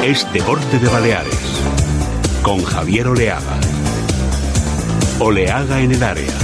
es Deporte de Baleares, con Javier Oleaga. Oleaga en el área.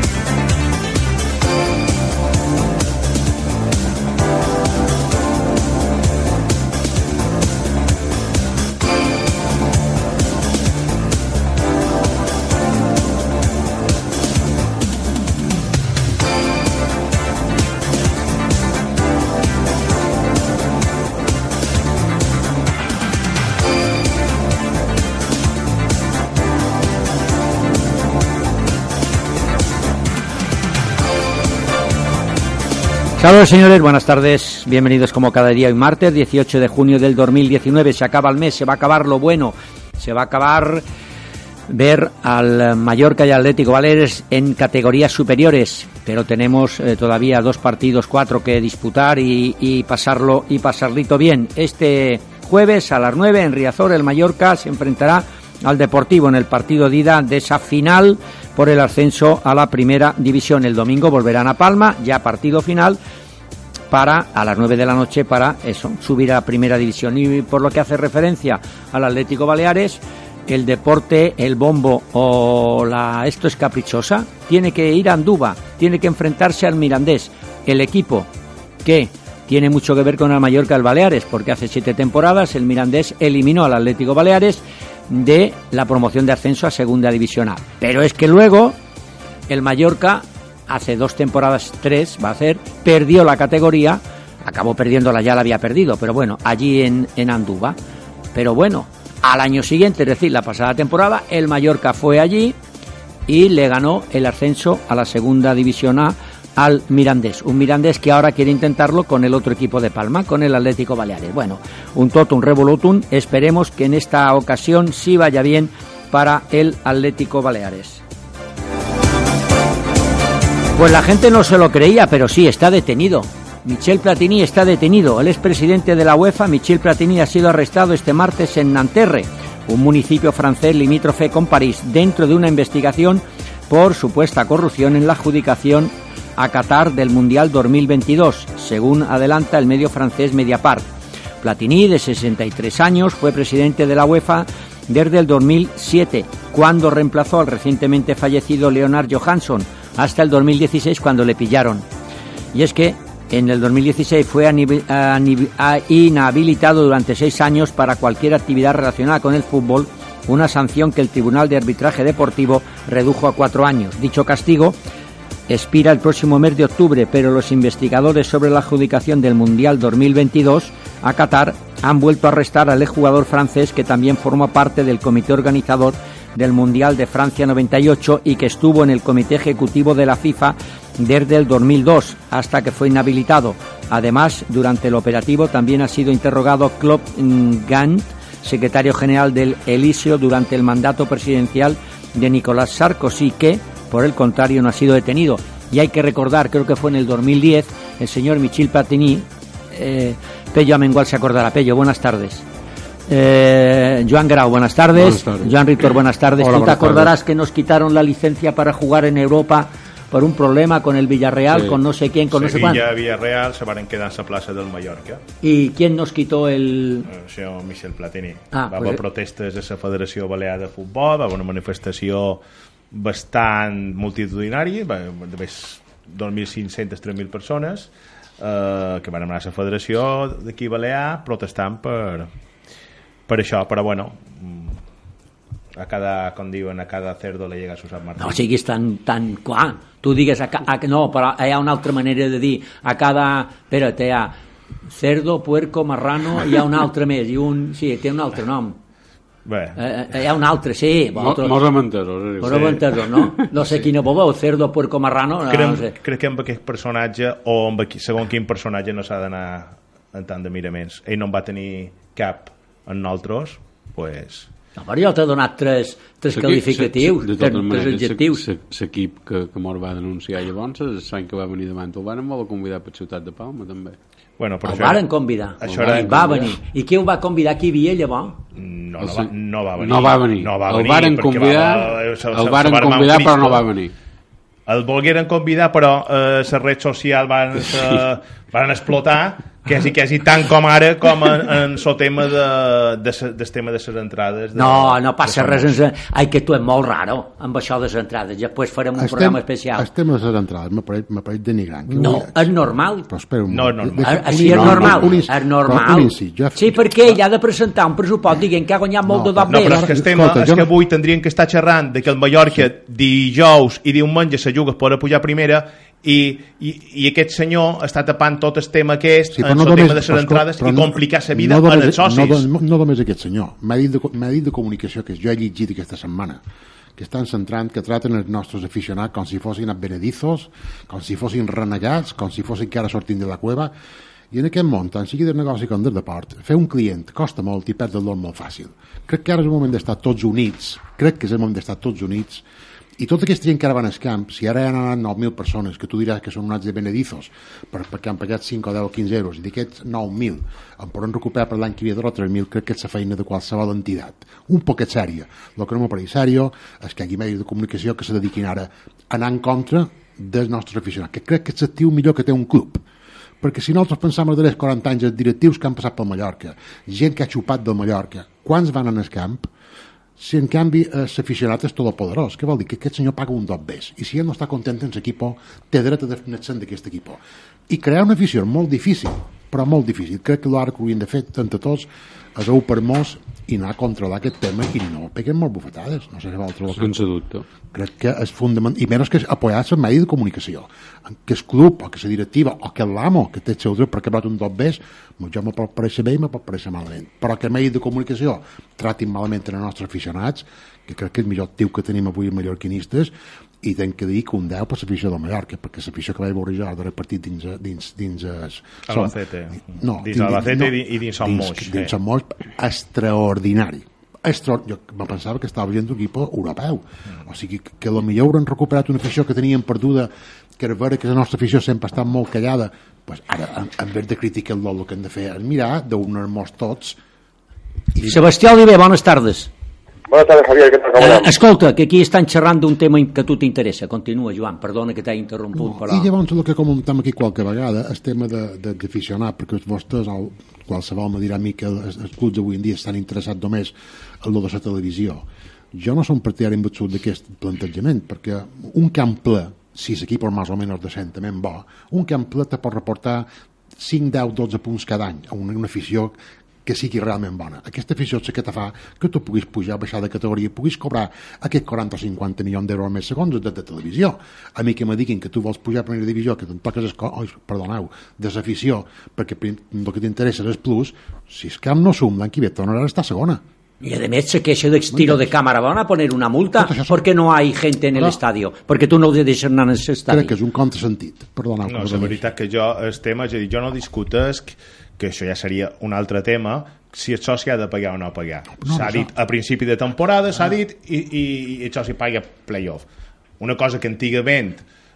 Saludos señores, buenas tardes, bienvenidos como cada día hoy martes 18 de junio del 2019, se acaba el mes, se va a acabar lo bueno, se va a acabar ver al Mallorca y Atlético Baleares en categorías superiores, pero tenemos todavía 2 partidos, 4 que disputar y pasarlito bien. Este jueves a las 9 en Riazor el Mallorca se enfrentará al Deportivo en el partido de ida de esa final por el ascenso a la primera división. El domingo volverán a Palma, ya partido final, para a las 9 de la noche para eso, subir a la primera división. Y por lo que hace referencia al Atlético Baleares, el deporte, el bombo o esto es caprichosa, tiene que ir a Andúba, tiene que enfrentarse al Mirandés, el equipo que tiene mucho que ver con el Mallorca del Baleares, porque hace 7 temporadas el Mirandés eliminó al Atlético Baleares de la promoción de ascenso a Segunda División A. Pero es que luego el Mallorca, hace 2 temporadas, 3 va a hacer, perdió la categoría, acabó perdiéndola, ya la había perdido, pero bueno, allí en Andúba. Pero bueno, al año siguiente, es decir, la pasada temporada, el Mallorca fue allí y le ganó el ascenso a la Segunda División A al Mirandés, un Mirandés que ahora quiere intentarlo con el otro equipo de Palma, con el Atlético Baleares. Bueno, un totum revolutum, esperemos que en esta ocasión sí vaya bien para el Atlético Baleares. Pues la gente no se lo creía, pero sí, está detenido. Michel Platini está detenido. El expresidente de la UEFA, Michel Platini, ha sido arrestado este martes en Nanterre, un municipio francés limítrofe con París, dentro de una investigación por supuesta corrupción en la adjudicación a Qatar del Mundial 2022, según adelanta el medio francés Mediapart. Platini, de 63 años, fue presidente de la UEFA desde el 2007, cuando reemplazó al recientemente fallecido Leonard Johansson, hasta el 2016, cuando le pillaron. Y es que en el 2016 fue inhabilitado durante 6 años para cualquier actividad relacionada con el fútbol, una sanción que el Tribunal de Arbitraje Deportivo redujo a 4 años. Dicho castigo expira el próximo mes de octubre, pero los investigadores sobre la adjudicación del Mundial 2022 a Qatar han vuelto a arrestar al exjugador francés que también forma parte del comité organizador del Mundial de Francia 98 y que estuvo en el comité ejecutivo de la FIFA desde el 2002 hasta que fue inhabilitado. Además, durante el operativo también ha sido interrogado Claude Gant, secretario general del Elíseo durante el mandato presidencial de Nicolas Sarkozy, que por el contrario no ha sido detenido. Y hay que recordar, creo que fue en el 2010, el señor Michel Platini, Pello Amengual se acordará. Pello, buenas tardes. Joan Grau, buenas tardes. Joan Ritor, buenas tardes. Hola, ¿tú te acordarás que nos quitaron la licencia para jugar en Europa por un problema con el Villarreal, sí, con no sé quién, con Sevilla, no sé cuánto? Villarreal se van quedar en la plaça del Mallorca. ¿Y quién nos quitó el...? El senyor Michel Platini. Va haver protestes de la Federació Balear de Futbol, va haver una manifestació bastant multitudinària, va haver 2.500-3.000 persones que van anar a la Federació d'aquí Balear protestant per això, però bueno, a cada, com diuen, a cada cerdo le llega a su San Martín. No siguis tan clar, tu digues no, però hi ha una altra manera de dir a cada, espera't, hi ha cerdo, puerco, marrano, hi ha un altre més i sí, té un altre nom. Bé. Hi ha un altre, sí. Mos hem entès, no? No sé quina voleu, cerdo, puerco, marrano. No sé. Crec que amb aquest personatge, o amb segons quin personatge, no s'ha d'anar en tant de miraments. Ell no en va tenir cap en nosaltres, pues... No, però jo t'he donat tres qualificatius, tres adjectius. L'equip que mos va denunciar llavors, l'any que va venir de Manta, el van voler convidar per Ciutat de Palma, també. Bueno, el varen convidar. Va venir. I qui ho va convidar? Qui hi havia llavors? No va venir. No va venir. El varen convidar, però no va venir. El volgueren convidar, però la red social van explotar quasi tant com ara com en el tema del tema de les entrades no passa res que tu és molt raro amb això de les entrades, després farem un programa especial. El tema de les entrades m'ha pareix denigrant. No, és normal. Però espera un moment. Sí, és normal. Sí, perquè ell ha de presentar un pressupost dient que ha guanyat molt de doble. No, però és que el tema és que avui tindrien que estar xerrant de que el Mallorca dijous i diumenge se juga per pujar a primera i aquest senyor està tapant tot el tema aquest en el tema de les entrades i complicar la vida en els socis. No només aquest senyor, m'ha dit de comunicació que jo he llegit aquesta setmana, que estan centrant, que traten els nostres aficionats com si fossin advenedizos, com si fossin renegats, com si fossin que ara sortint de la cueva. I en aquest món, tant sigui de negoci com de deport, fer un client costa molt i perdre-el molt fàcil. Crec que ara és el moment d'estar tots units, i tota aquesta gent que ara van al camp, si ara han anat 9.000 persones, que tu diràs que són uns de benedizos, perquè han pagat 5 o 10 o 15 euros, i d'aquests 9.000 en poden recuperar per l'any que hi havia 3.000, crec que és la feina de qualsevol entitat. Un poquet sèria. El que no m'apareix sèrio és que hi hagi medis de comunicació que se dediquin ara a anar en contra dels nostres aficionats, que crec que és l'actiu millor que té un club. Perquè si nosaltres pensem els darrers 40 anys els directius que han passat pel Mallorca, gent que ha xupat del Mallorca, quants van anar al camp? Si en canvi l'aficionat és todopoderós, què vol dir? Que aquest senyor paga un dot bes, i si ell no està content en l'equip, té dret a desconèixer d'aquest equip. I crear una afició molt difícil, però molt difícil. Crec que l'ara que hauríem de fer entre tots és un per mos i anar a controlar aquest tema i no peguem molt bufetades, no sé si vosaltres... Sense dubte. Crec que és fundamental, i menys que apoyar el medi de comunicació, que el club, o que la directiva, o que l'amo, que té el seu dret perquè ha un dot bes, jo me pot pareixer bé i me pot pareixer malament, però que medi de comunicació tratin malament els nostres aficionats, que crec que és el millor actiu que tenim avui mallorquinistes, i tenc que dir que un 10 per l'afició del Mallorca, perquè l'afició que vaig veure jo darrer partit dins Albacete. Dins Albacete i dins Sant Moix. Dins Sant Moix, extraordinari. Jo me pensava que estava veient un equip europeu. O sigui, que potser hauran recuperat una afició que tenien perduda, que era vera que la nostra afició sempre ha estat molt callada. Pues ara, en vez de criticar el que hem de fer és mirar d'unir-nos tots. Sebastià Oliver, bones tardes. Buenas tardes, Javier, ¿qué tal? Escolta, que aquí estan xerrant d'un tema que a tu t'interessa. Continua, Joan, perdona que t'he interromput, però... I llavors el que comentem aquí qualque vegada, el tema d'aficionar, perquè vostès, qualsevol me dirà a mi que els clubs avui en dia estan interessats només en lo de la televisió. Jo no som partidari en absolut d'aquest plantejament, perquè un camp ple, si l'equip és més o menys decentament bo, un camp ple te pot reportar 5, 10, 12 punts cada any a una afició que sigui realment bona. Aquesta afició és que te fa que tu puguis pujar, baixar de categoria, puguis cobrar aquests 40 o 50 milions d'euros al mes segons de televisió. A mi que me diguin que tu vols pujar a primera divisió, que te'n toques de l'afició, perquè el que t'interessa és plus, si el camp no sum, l'any que ve tornarà a estar segona. Y además se queja de estilo de cámara. ¿Van a poner una multa porque no hay gente en el estadio? Porque tú no deixes anar en el estadio. Crec que és un contrasentit. Perdoneu. No, la veritat que jo, el tema, és a dir, jo no discutesc que això ja seria un altre tema, si el soci ha de pagar o no pagar. S'ha dit a principi de temporada, s'ha dit, i el soci paga playoff. Una cosa que antigament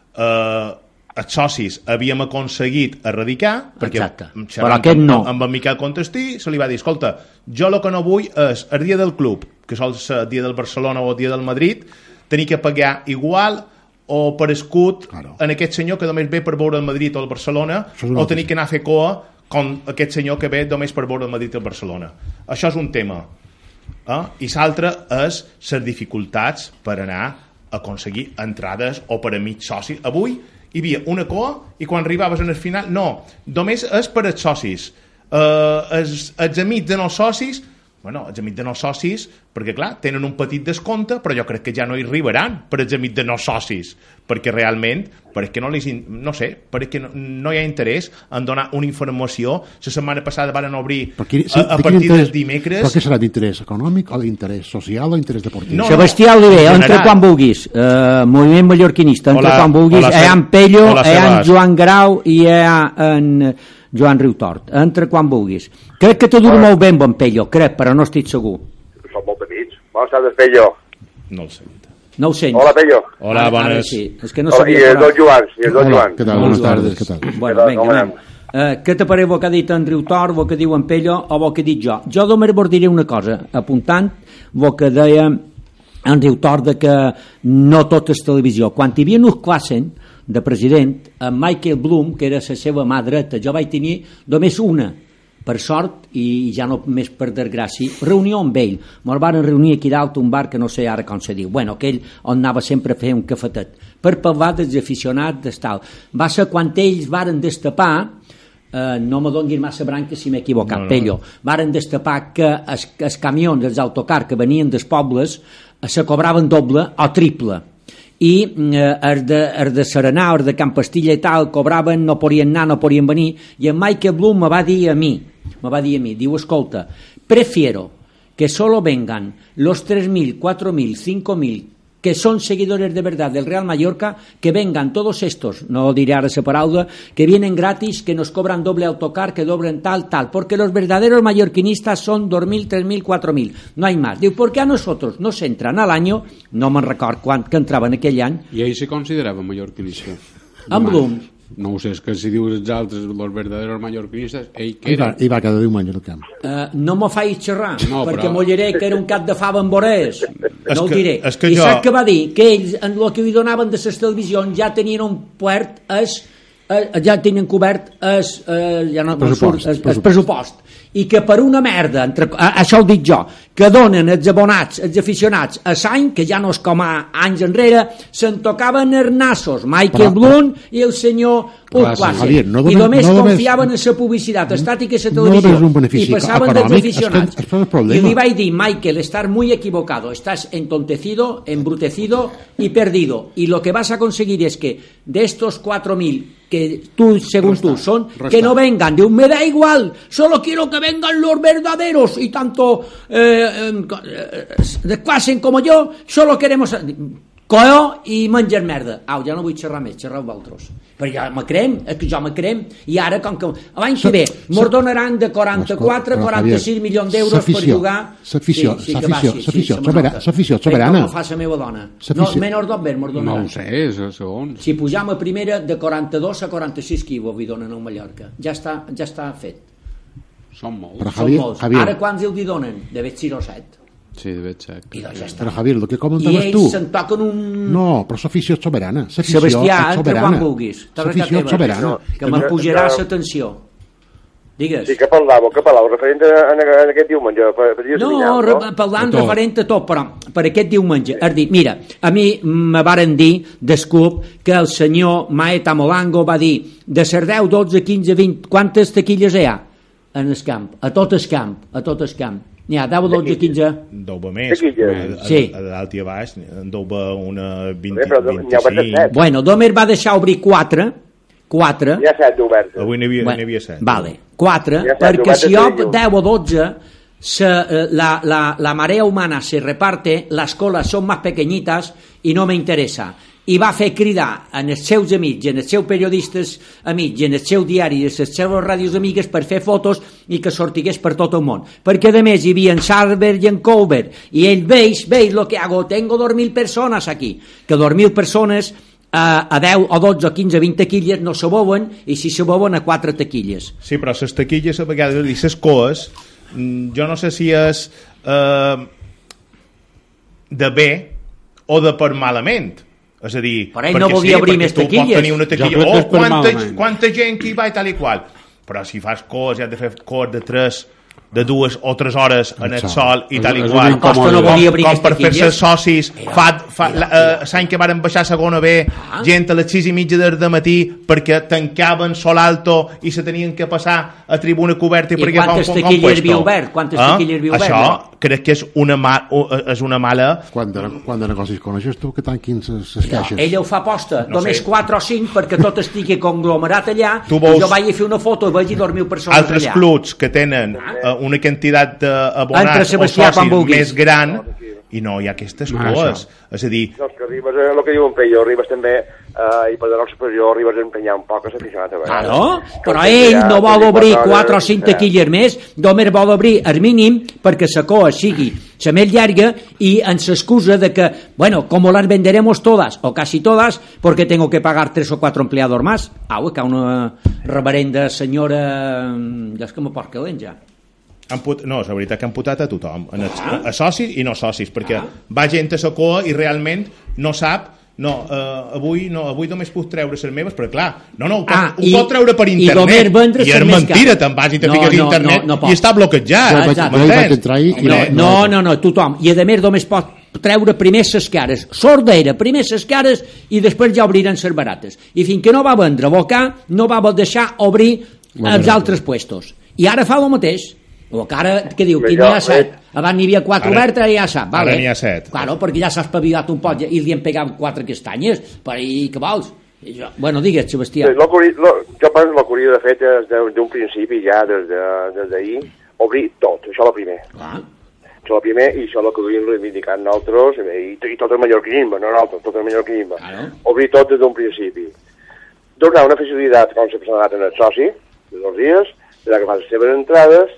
els socis havíem aconseguit erradicar, perquè però aquest no. Amb en Miquel Contestí se li va dir, escolta, jo el que no vull és el dia del club, que sol ser el dia del Barcelona o el dia del Madrid, tenir que pagar igual o per escut en aquest senyor que només ve per veure el Madrid o el Barcelona, o tenir que anar a fer coa com aquest senyor que ve només per veure el Madrid o el Barcelona. Això és un tema. I l'altre és les dificultats per anar a aconseguir entrades o per a mig soci. Avui hi havia una coa i quan arribaves en el final, no, només és per als socis. Els amics de no socis, els amics de no socis, perquè clar, tenen un petit descompte, però jo crec que ja no hi arribaran per als amics de no socis, perquè realment, perquè perquè no hi ha interès en donar una informació. La setmana passada van obrir a partir del dimecres. Però què serà d'interès econòmic o d'interès social o d'interès deportiu? No, Sebastià Oliver, entra quan vulguis. Moviment mallorquinista, entra quan vulguis. Hi ha en Pello, hi ha en Joan Grau i hi ha en Joan Riutort. Entra quan vulguis. Crec que te dura molt bé amb en Pello, crec, però no estic segur. Són molt petits. Bones tardes, Pello. No el sento. No ho sents. Hola, Pello. Hola, bones. Sí. És que no sabia. I els dos Joans. Què tal? Bones tardes. Què tal? Bueno, vinga. Què te pareix el que ha dit en Riutort, el que diu en Pello o el que he dit jo? Jo només vos diré una cosa, apuntant el que deia en diu tort de que no tot és televisió. Quan hi havia Nuh Klassen de president, en Michael Bloom, que era la seva mà dreta, jo vaig tenir només una, per sort i ja no més per desgràcia, reunió amb ell. Ens van reunir aquí dalt un bar que no sé ara com se diu, bueno, aquell on anava sempre a fer un cafetet per parlar dels aficionats d'estal. Va ser quan ells varen destapar, no me donguin massa branca si m'he equivocat, Pello, varen destapar que els camions dels autocars que venien dels pobles se cobraven doble o triple, i els de Serenar, els de Campastilla i tal, cobraven, no podien anar, no podien venir, i en Michael Bloom me va dir a mi, diu, escolta, prefiero que solo vengan los 3.000, 4.000, 5.000 que son seguidores de verdad del Real Mallorca, que vengan todos estos, no diré ahora esa palabra, que vienen gratis, que nos cobran doble autocar, que doblen tal, porque los verdaderos mallorquinistas son 2.000, 3.000, 4.000, no hay más. Diu, ¿por qué a nosotros nos entran al año, no me'n record quan que entraven aquell any? I ell se considerava mallorquinista? En Bloom. No ho sé, és que si dius els altres, los verdaderos mallorquinistes, ell què era? I va cada diumenge al camp. No m'ho faig xerrar, no, perquè però... m'ho diré que era un cap de fava amb vorès. No ho diré. I jo... sap què va dir? Que ells, en el que li donaven de les televisions, ja tenien un puert, ja tenien cobert el pressupost. I que per una merda, això ho dic jo, que donen els abonats, els aficionats a l'any, que ja no és com anys enrere, se'n tocaven els nassos, Michael Bloom i el senyor Ulquasse, i només confiaven en la publicitat estàtica i la televisió, i passaven dels aficionats. I li vaig dir, Michael, estás muy equivocado, estás entontecido, embrutecido y perdido, y lo que vas a conseguir es que de estos 4.000 que tú, según tú, son, que no vengan, me da igual, solo quiero que vengan los verdaderos, y tanto Klassen como yo, solo queremos coeo i menjar merda. Ja no vull xerrar més, xerreu vosaltres. Però ja me crem, és que jo me crem, i ara, com que l'any que ve mos donaran de 44, 46 milions d'euros per jugar... L'afició soberana. Com fa la meva dona. No, menys d'obert mos donaran. No ho sé, és segons. Si pujam a primera, de 42 a 46 quilos vi donen a Mallorca. Ja està fet. Són molts. Ara quants els donen? De 6 o 7. Sí, de veig sec. Però Javier, el que comentaves tu... I ells se'n toquen un... No, però l'afició és soberana. Sebastià, entra quan vulguis. L'afició és soberana. Que me'n pujarà l'atenció. Digues. Sí, què parlàveu? Referent a aquest diumenge? Parlant referent a tot, però per aquest diumenge. Has dit, mira, a mi me varen dir, d'escup, que el senyor Maeta Molango va dir de ser 10, 12, 15, 20... Quantes taquilles hi ha en el camp? A tot el camp. N'hi ha 10 o 12, 15... Deu més. Sí. A dalt i a baix, deu una 25... Bueno, només va deixar obrir 4. Hi ha 7 oberts. Avui n'hi havia 7. Vale, 4, perquè si jo 10 o 12... la marea humana se reparte, las colas son más pequeñitas y no me interesa. I va fer cridar en els seus amics, en els seus periodistes amics, en els seus diaris, en les seves ràdios amigues per fer fotos i que sortigués per tot el món. Perquè a més hi havia en Sarver i en Colbert, i ell veis lo que hago, tengo 2.000 persones aquí, que 2.000 persones a 10 o 12 o 15 o 20 taquilles no se boven, i si se boven a 4 taquilles. Sí, però les taquilles a vegades i les coes, jo no sé si és de bé o de per malament. És a dir, però ell no volia obrir més taquilles. Quanta gent que hi va i tal i qual, però si fas cos ja has de fer cos de 3 de 2 o 3 hores en el sol i tal i qual, com per fer-se socis l'any que varen baixar a segona B, gent a les 6:30 del matí perquè tancaven Sol Alto i se tenien que passar a tribuna coberta i quantes taquilles havia obert? Això crec que és una mala... Quan de negocis coneixes tu que tanquin les caixes? Ella ho fa aposta, només 4 o 5 perquè tot estigui conglomerat allà, i jo vaig a fer una foto i vaig a 2.000 persones allà. Altres clubs que tenen una quantitat d'abonats o socis més gran i no hi ha aquestes coses. És a dir... No, és que arribes, el que diu en Pello, arribes també, i per donar l'expressió, arribes a empenyar un poc a l'aficionat. Però ell no vol obrir 4 o 5 taquilles més, només vol obrir el mínim perquè la coa sigui la més llarga i ens excusa de que, bueno, como las venderemos todas, o casi todas, porque tengo que pagar 3 o 4 empleados más. Que una reverenda senyora... Ja és que me porca l'en ja. No, la veritat que han putat a tothom, a socis i no socis, perquè va gent a la cua i realment no sap. Avui només puc treure les meves, però clar, ho pot treure per internet i és mentira, te'n vas i te fiques a internet i està bloquejat. No, tothom, i a més només pot treure primer les cares, sordera, primer les cares i després ja obriran les barates, i fins que no va vendre bocar no va deixar obrir els altres puestos, i ara fa el mateix. O que ara, què diu, que n'hi ha 7 abans n'hi havia 4 obertes, ara ja sap, ara n'hi ha 7, claro, perquè ja s'ha espavilat un poc i li han pegat 4 castanyes per ahir, què vols? Bueno, digues, Sebastià. Jo penso que el que hauria de fer és d'un principi ja, des d'ahir, obrir tot, això és el primer. Això és el primer i això és el que hauríem reivindicat nosaltres i tot el mallorquinisme, no nosaltres, tot el mallorquinisme. Obrir tot des d'un principi. Donar una facilitat com s'ha presentat en el soci, de 2 dies, de que fa les seves entrades,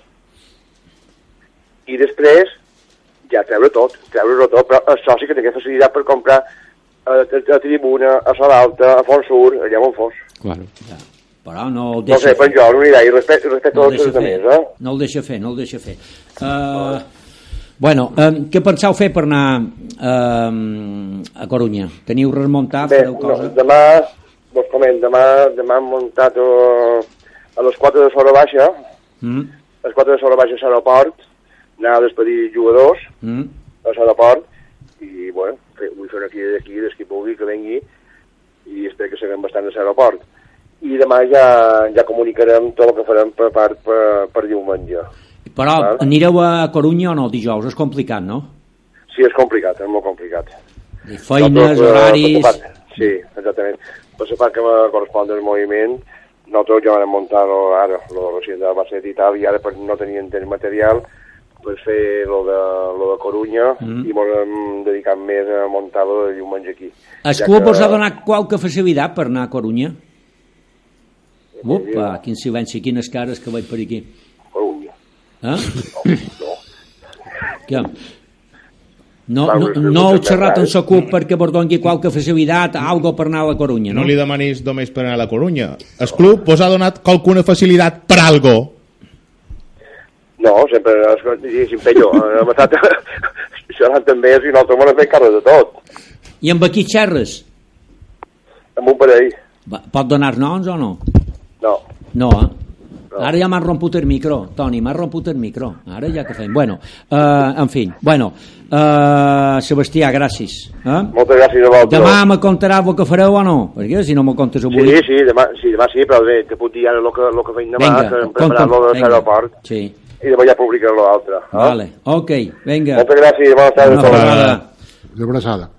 i després ja treure-ho tot, però el soci que tingui facilitat per comprar a Tribuna, a Sala Alta, a Fontsur, allà on fos. Claro, ja. Però no el deixa fer. No sé, per jo, una idea, i respecte a tots els altres, No el deixa fer. Bueno, què penseu fer per anar a Corunya? Teniu res muntat? Bé, demà, vos comento, demà hem muntat a les 4 de Sora Baixa, a les 4 de Sora Baixa a l'aeroport, anar a despedir jugadors a l'aeroport i, bueno, vull fer aquí des qui pugui que vengui i espero que seguim bastant a l'aeroport. I demà ja comunicarem tot el que farem per diumenge. Però anireu a Corunya o no dijous? És complicat, no? Sí, és complicat, és molt complicat. I feines, horaris... Sí, exactament. Per la part que me correspon del moviment, nosaltres ja vam muntar ara, la resident de Barcelona i tal, i ara per no tenir material per fer lo de Corunya i ens hem dedicat més a muntar-lo de diumenge aquí. El club us ha donat qualque facilitat per anar a Corunya? Upa, quin silenci, quines cares que veig per aquí. Corunya. No. Què? No heu xerrat en la CUP perquè vos doni qualque facilitat, algo per anar a la Corunya, no? No li demanis només per anar a la Corunya. El club us ha donat qualcuna facilitat per algo? No, sempre, diguéssim, jo. Hem estat xerrant també i nosaltres m'han fet càrrec de tot. I amb qui xerres? Amb un parell. Pot donar noms o no? No, Ara ja m'han romput el micro, Toni, m'ha romput el micro. Ara ja que fem. Bueno, en fi, Sebastià, gràcies. Moltes gràcies a vosaltres. Demà me contaràs el que fareu o no? Perquè si no me contes avui... Sí, demà sí, però bé, te puc dir ara el que feim demà, preparar-lo de l'aeroport. Sí. I demà ja publicar-lo l'altre. Vale, ok, vinga. Moltes gràcies, bones tardes. Una abraçada.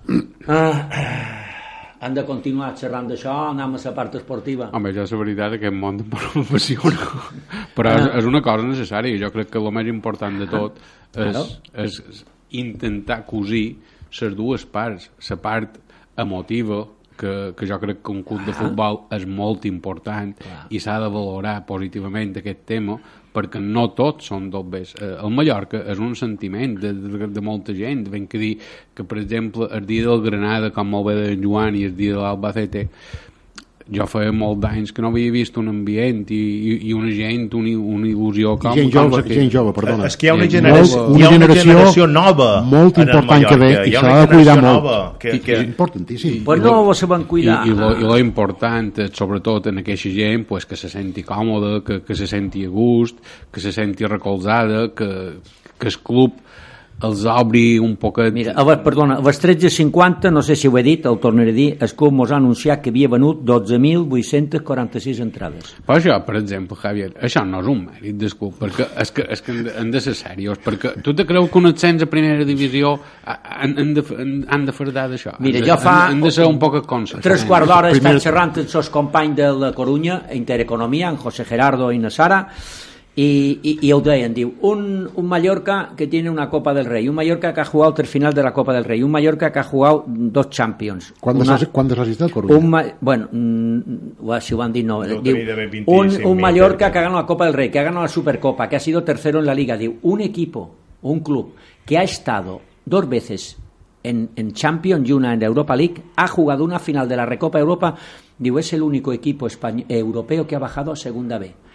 Han de continuar xerrant d'això, anem a la part esportiva. Home, ja és la veritat que aquest món m'apassiona, però és una cosa necessària. Jo crec que el més important de tot és intentar cosir les dues parts, la part emotiva, que jo crec que un club de futbol és molt important i s'ha de valorar positivament aquest tema, perquè no tots són dobbers. El Mallorca és un sentiment de molta gent. Vam que dir que, per exemple, el dia del Granada, com molt bé de Joan, i el dia de l'Albacete, jo feia molt d'anys que no havia vist un ambient i una gent, una il·lusió com... Gent jove, perdona. És que hi ha una generació nova molt important que ve i s'ha de cuidar molt. Que és importantíssim. Pues no ho saben cuidar. I lo important, sobretot en aquesta gent, pues, que se senti còmode, que se senti a gust, que se senti recolzada, que el club els obri un poquet... Mira, perdona, a les 13:50, no sé si ho he dit, el tornaré a dir, el club mos ha anunciat que havia venut 12.846 entrades. Però això, per exemple, Javier, això no és un mèrit del club, perquè és que han de ser serios, perquè tu te creus que un ascens a primera divisió han de fardar d'això? Mira, jo han de ser un poc conscients. 3/4 d'hora he estat xerrant amb els companys de la Corunya, Intereconomia, en José Gerardo i na Sara, y ho deien, diu, un Mallorca que tiene una Copa del Rey, un Mallorca que ha jugado 3 finales de la Copa del Rey, un Mallorca que ha jugado 2 Champions. ¿Cuándo has asistido al Coruña? Bueno, si ho van dir, no. Diu, un Mallorca que ha ganado la Copa del Rey, que ha ganado la Supercopa, que ha sido tercero en la Liga. Diu, un equipo, un club que ha estado 2 veces en Champions y una en Europa League, ha jugado una final de la Recopa Europa, diu, es el único equipo europeo que ha bajado a Segunda B.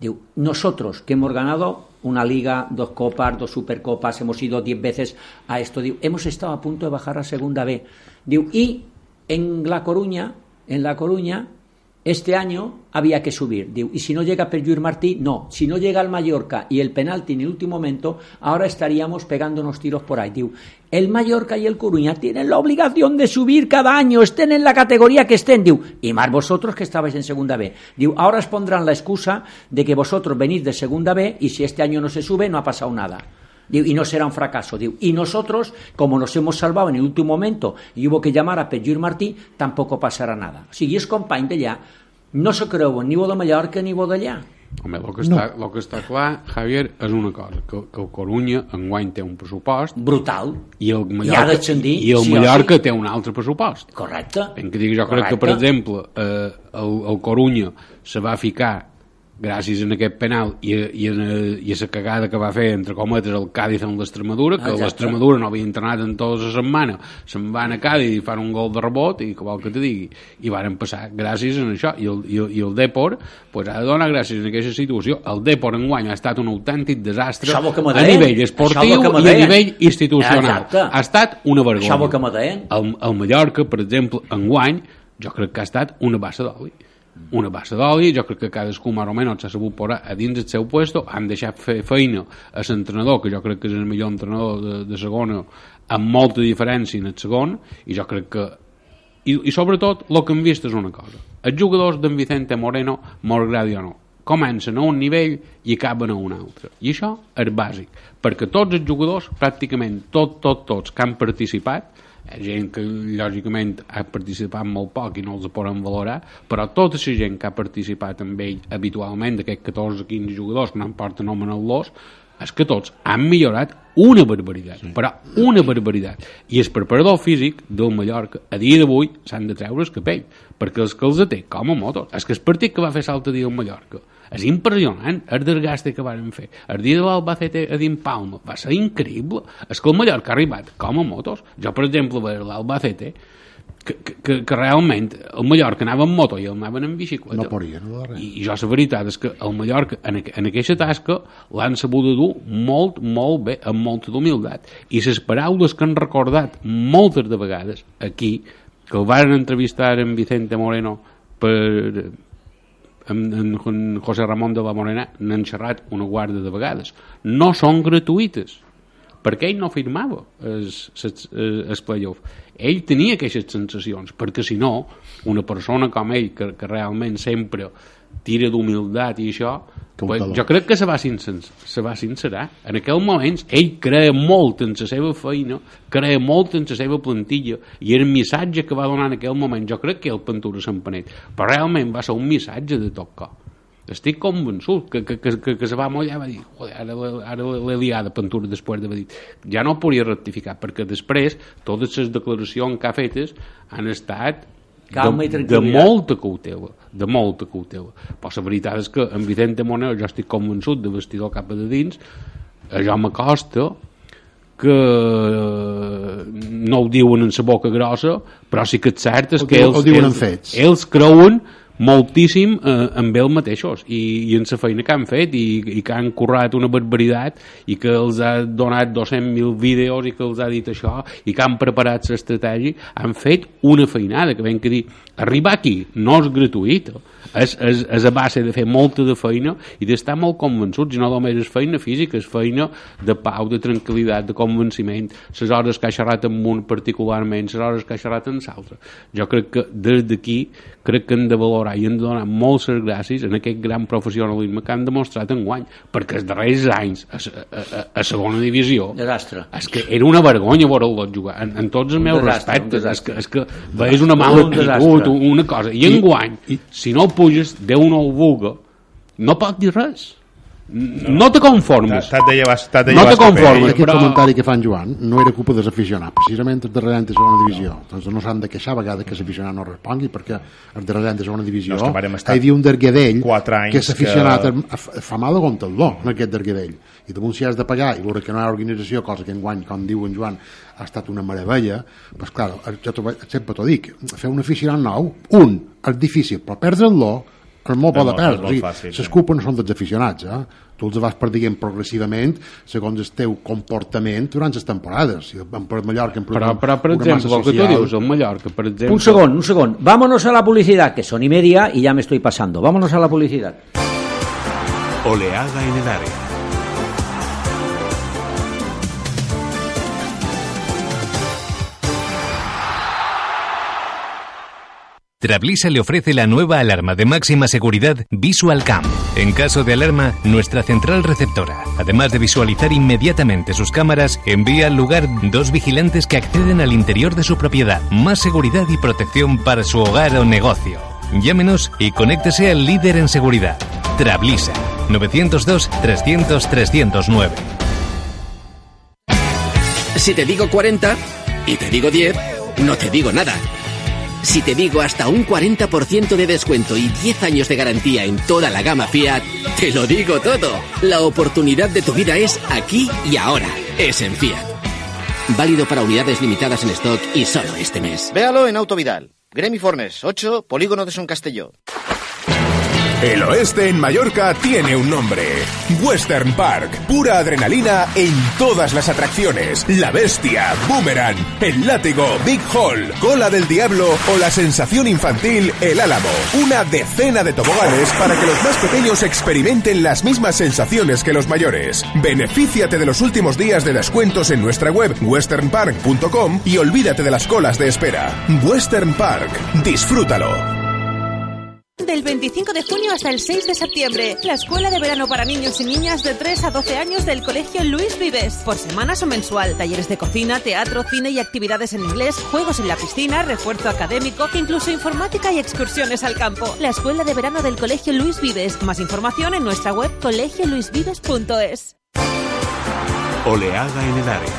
Diu, nosotros que hemos ganado una liga, 2 copas, 2 supercopas, hemos ido 10 veces a esto, diu, hemos estado a punto de bajar a segunda B. Diu, y en La Coruña, este año había que subir. Diu, y si no llega Perjuir Martí, no. Si no llega el Mallorca y el penalti en el último momento, ahora estaríamos pegándonos tiros por ahí. Diu, el Mallorca y el Coruña tienen la obligación de subir cada año, estén en la categoría que estén. Diu, y más vosotros que estabais en segunda B. Diu, ahora os pondrán la excusa de que vosotros venís de segunda B y si este año no se sube, no ha pasado nada. Diu, y no será un fracaso. Diu, y nosotros, como nos hemos salvado en el último momento y hubo que llamar a Perjuir Martí, tampoco pasarà nada. O sigui, és company d'allà, no se creuen ni bo de Mallorca ni bo d'allà. Home, el que està clar, Javier, és una cosa, que el Corunya enguany té un pressupost brutal i el Mallorca té un altre pressupost. Correcte. Jo crec que, per exemple, el Corunya se va ficar gràcies a aquest penal i a la cagada que va fer, entre cometes, el Cádiz amb l'Extremadura, que l'Extremadura no havia entrenat en tota la setmana, se'n van a Cádiz i fan un gol de rebot, i que vol que te digui, i varen passar gràcies a això, i el Depor pues, ha de donar gràcies a aquesta situació. El Depor enguany ha estat un autèntic desastre a nivell esportiu i a nivell institucional. Ha estat una vergonya. El Mallorca, per exemple, enguany, jo crec que ha estat una bassa d'oli. Jo crec que cadascú més o menys s'ha sabut posar a dins el seu puesto, han deixat fer feina a l'entrenador, que jo crec que és el millor entrenador de segona, amb molta diferència en el segon, i jo crec que i sobretot el que hem vist és una cosa: els jugadors d'en Vicente Moreno, m'agradi o no, comencen a un nivell i acaben a un altre, i això és bàsic, perquè tots els jugadors, pràcticament tots que han participat, gent que lògicament ha participat molt poc i no els podem valorar, però tota la gent que ha participat amb ell habitualment, d'aquests 14 o 15 jugadors que no em porten nomenant-los, és que tots han millorat una barbaritat, però una barbaritat, i el preparador físic del Mallorca a dia d'avui s'han de treure el capell, perquè els que els té com a motos. És que el partit que va fer l'altre dia al Mallorca és impressionant, el desgaste que van fer. El dia de l'Albacete a dins Palma va ser increïble. És que el Mallorca ha arribat com a motos. Jo, per exemple, veure l'Albacete, que realment el Mallorca anava en moto i el anaven en bicicleta. No podia, no res. I jo la veritat és que el Mallorca en aquesta tasca l'han sabut dur molt, molt bé, amb molta d'humilitat. I les paraules que han recordat moltes de vegades aquí, que el van entrevistar en Vicente Moreno en José Ramón de la Morena, n'han xerrat una guarda de vegades, no són gratuïtes, perquè ell no firmava el playoff. Ell tenia aquestes sensacions, perquè si no, una persona com ell, que realment sempre tira d'humilitat i això, pues, jo crec que se va sincerar. En aquell moment ell creia molt en la seva feina, creia molt en la seva plantilla, i el missatge que va donar en aquell moment, jo crec que el Pentura s'empenet, però realment va ser un missatge de tot cop. Estic convençut que se va mollar, va dir, joder, ara l'he liada Pentura després d'haver dit, ja no podria rectificar, perquè després totes les declaracions que ha fetes han estat de molta cautela, però la veritat és que en Vicente Moreno jo estic convençut de vestidor cap a de dins, això m'acosta que no ho diuen en la boca grossa, però sí que és cert és que ells creuen moltíssim amb ells mateixos i en la feina que han fet i que han currat una barbaritat i que els ha donat 200.000 vídeos i que els ha dit això i que han preparat l'estratègia, han fet una feinada que vam dir, arribar aquí no és gratuït, és a base de fer molta de feina i d'estar molt convençuts, i no només és feina física, és feina de pau, de tranquil·litat, de convenciment, les hores que ha xerrat amb un particularment, les hores que ha xerrat amb l'altre. Jo crec que des d'aquí crec que hem de valorar i hem de donar moltes gràcies en aquest gran professionalisme que han demostrat enguany, perquè els darrers anys a segona divisió desastre. És que era una vergonya veure-los jugar en tots els meus respectes, és que és una mala actitud, una cosa, i enguany si no puges, Déu no ho vulga, no pot dir res. No te conformes. No te conformes. Aquest comentari que fan Joan no era culpa dels aficionats, precisament els darrers de segona divisió. Doncs no s'han de queixar a vegades que l'aficionat no respongui, perquè els darrers de segona divisió hi havia un darguedell que l'aficionat fa mal a comptar-lo en aquest darguedell, i damunt si has de pagar i veure que no hi ha organització, cosa que enguany, com diu en Joan, ha estat una meravella, doncs clar, jo sempre t'ho dic, fer un aficionat nou, és difícil, però perdre'l és molt bo de perdre. Les culpes no són dels aficionats, tu els vas perdent progressivament segons el teu comportament durant les temporades. Per Mallorca, però per exemple, el que tu dius, el Mallorca, per exemple... Un segon. Vámonos a la publicidad, que son y media y ya me estoy pasando. Vámonos a la publicidad. Oleada en el área. Trablisa le ofrece la nueva alarma de máxima seguridad Visual Cam. En caso de alarma, nuestra central receptora, además de visualizar inmediatamente sus cámaras, envía al lugar 2 vigilantes que acceden al interior de su propiedad. Más seguridad y protección para su hogar o negocio. Llámenos y conéctese al líder en seguridad. Trablisa. 902-300-309. Si te digo 40 y te digo 10, no te digo nada. Si te digo hasta un 40% de descuento y 10 años de garantía en toda la gama Fiat, te lo digo todo. La oportunidad de tu vida es aquí y ahora. Es en Fiat. Válido para unidades limitadas en stock y solo este mes. Véalo en Autovidal. Gremi Fornes, 8, Polígono de Son Castelló. El oeste en Mallorca tiene un nombre. Western Park. Pura adrenalina en todas las atracciones. La Bestia, Boomerang, el Látigo, Big Hall, Cola del Diablo o la sensación infantil El Álamo. Una decena de toboganes para que los más pequeños experimenten las mismas sensaciones que los mayores. Benefíciate de los últimos días de descuentos en nuestra web westernpark.com y olvídate de las colas de espera. Western Park. Disfrútalo. Del 25 de junio hasta el 6 de septiembre, la escuela de verano para niños y niñas de 3 a 12 años del Colegio Luis Vives. Por semanas o mensual, talleres de cocina, teatro, cine y actividades en inglés, juegos en la piscina, refuerzo académico, incluso informática y excursiones al campo. La escuela de verano del Colegio Luis Vives. Más información en nuestra web colegioluisvives.es. Oleada en el área.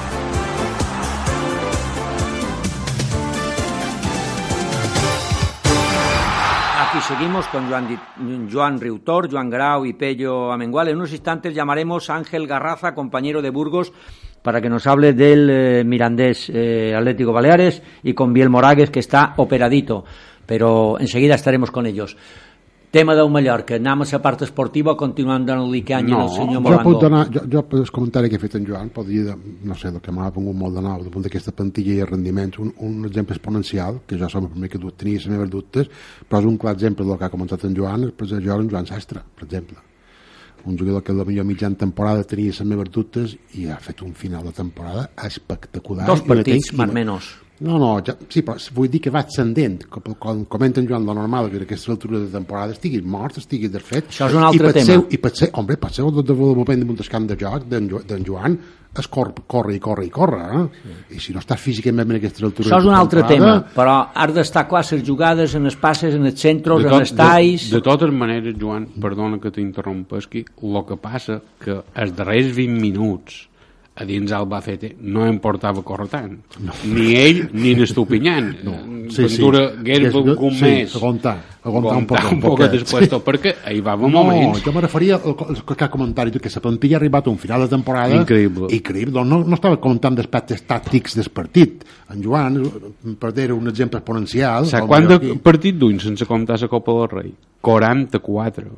Aquí seguimos con Joan Riutor, Joan Grau y Pello Amengual. En unos instantes llamaremos a Ángel Garraza, compañero de Burgos, para que nos hable del Mirandés Atlético Baleares, y con Biel Moragues, que está operadito, pero enseguida estaremos con ellos. Tema del Mallorca, anem a la part esportiva, continuant donant-li canya al senyor Molango. Jo per el comentari que he fet en Joan, podria, no sé, el que m'ha vingut molt de nou, de punt d'aquesta plantilla i rendiments, un exemple exponencial, que jo som el primer que tenia les meves dubtes, però és un clar exemple del que ha començat en Joan, és en Joan Sastre, per exemple. Un jugador que la millor mitjana temporada tenia les meves dubtes i ha fet un final de temporada espectacular. 2 partits, més o menys. No, sí, però vull dir que va ascendent, com comenta en Joan, lo normal que a aquesta altura de temporada estigui mort, estigui desfet. Això és un altre tema. I pot ser el desenvolupament d'un camp de joc d'en Joan es corre, i si no estàs físicament en aquesta altura... Això és un altre tema, però has d'estar clar les jugades, en els passes, en els centres, en els talls... De totes maneres, Joan, perdona que t'interrompesqui, el que passa que els darrers 20 minuts a dins Albacete no em portava a córrer tant, ni ell ni n'Estupinyant. Ventura hagués volgut més aguantar un poc després, perquè hi va moments. Jo me referia al comentari que la plantilla ha arribat a un final de temporada increïble. No estava comentant d'aspectes tàctics del partit. En Joan, per dir un exemple exponencial... Quant de partit duim sense comptar la Copa del Rei? 44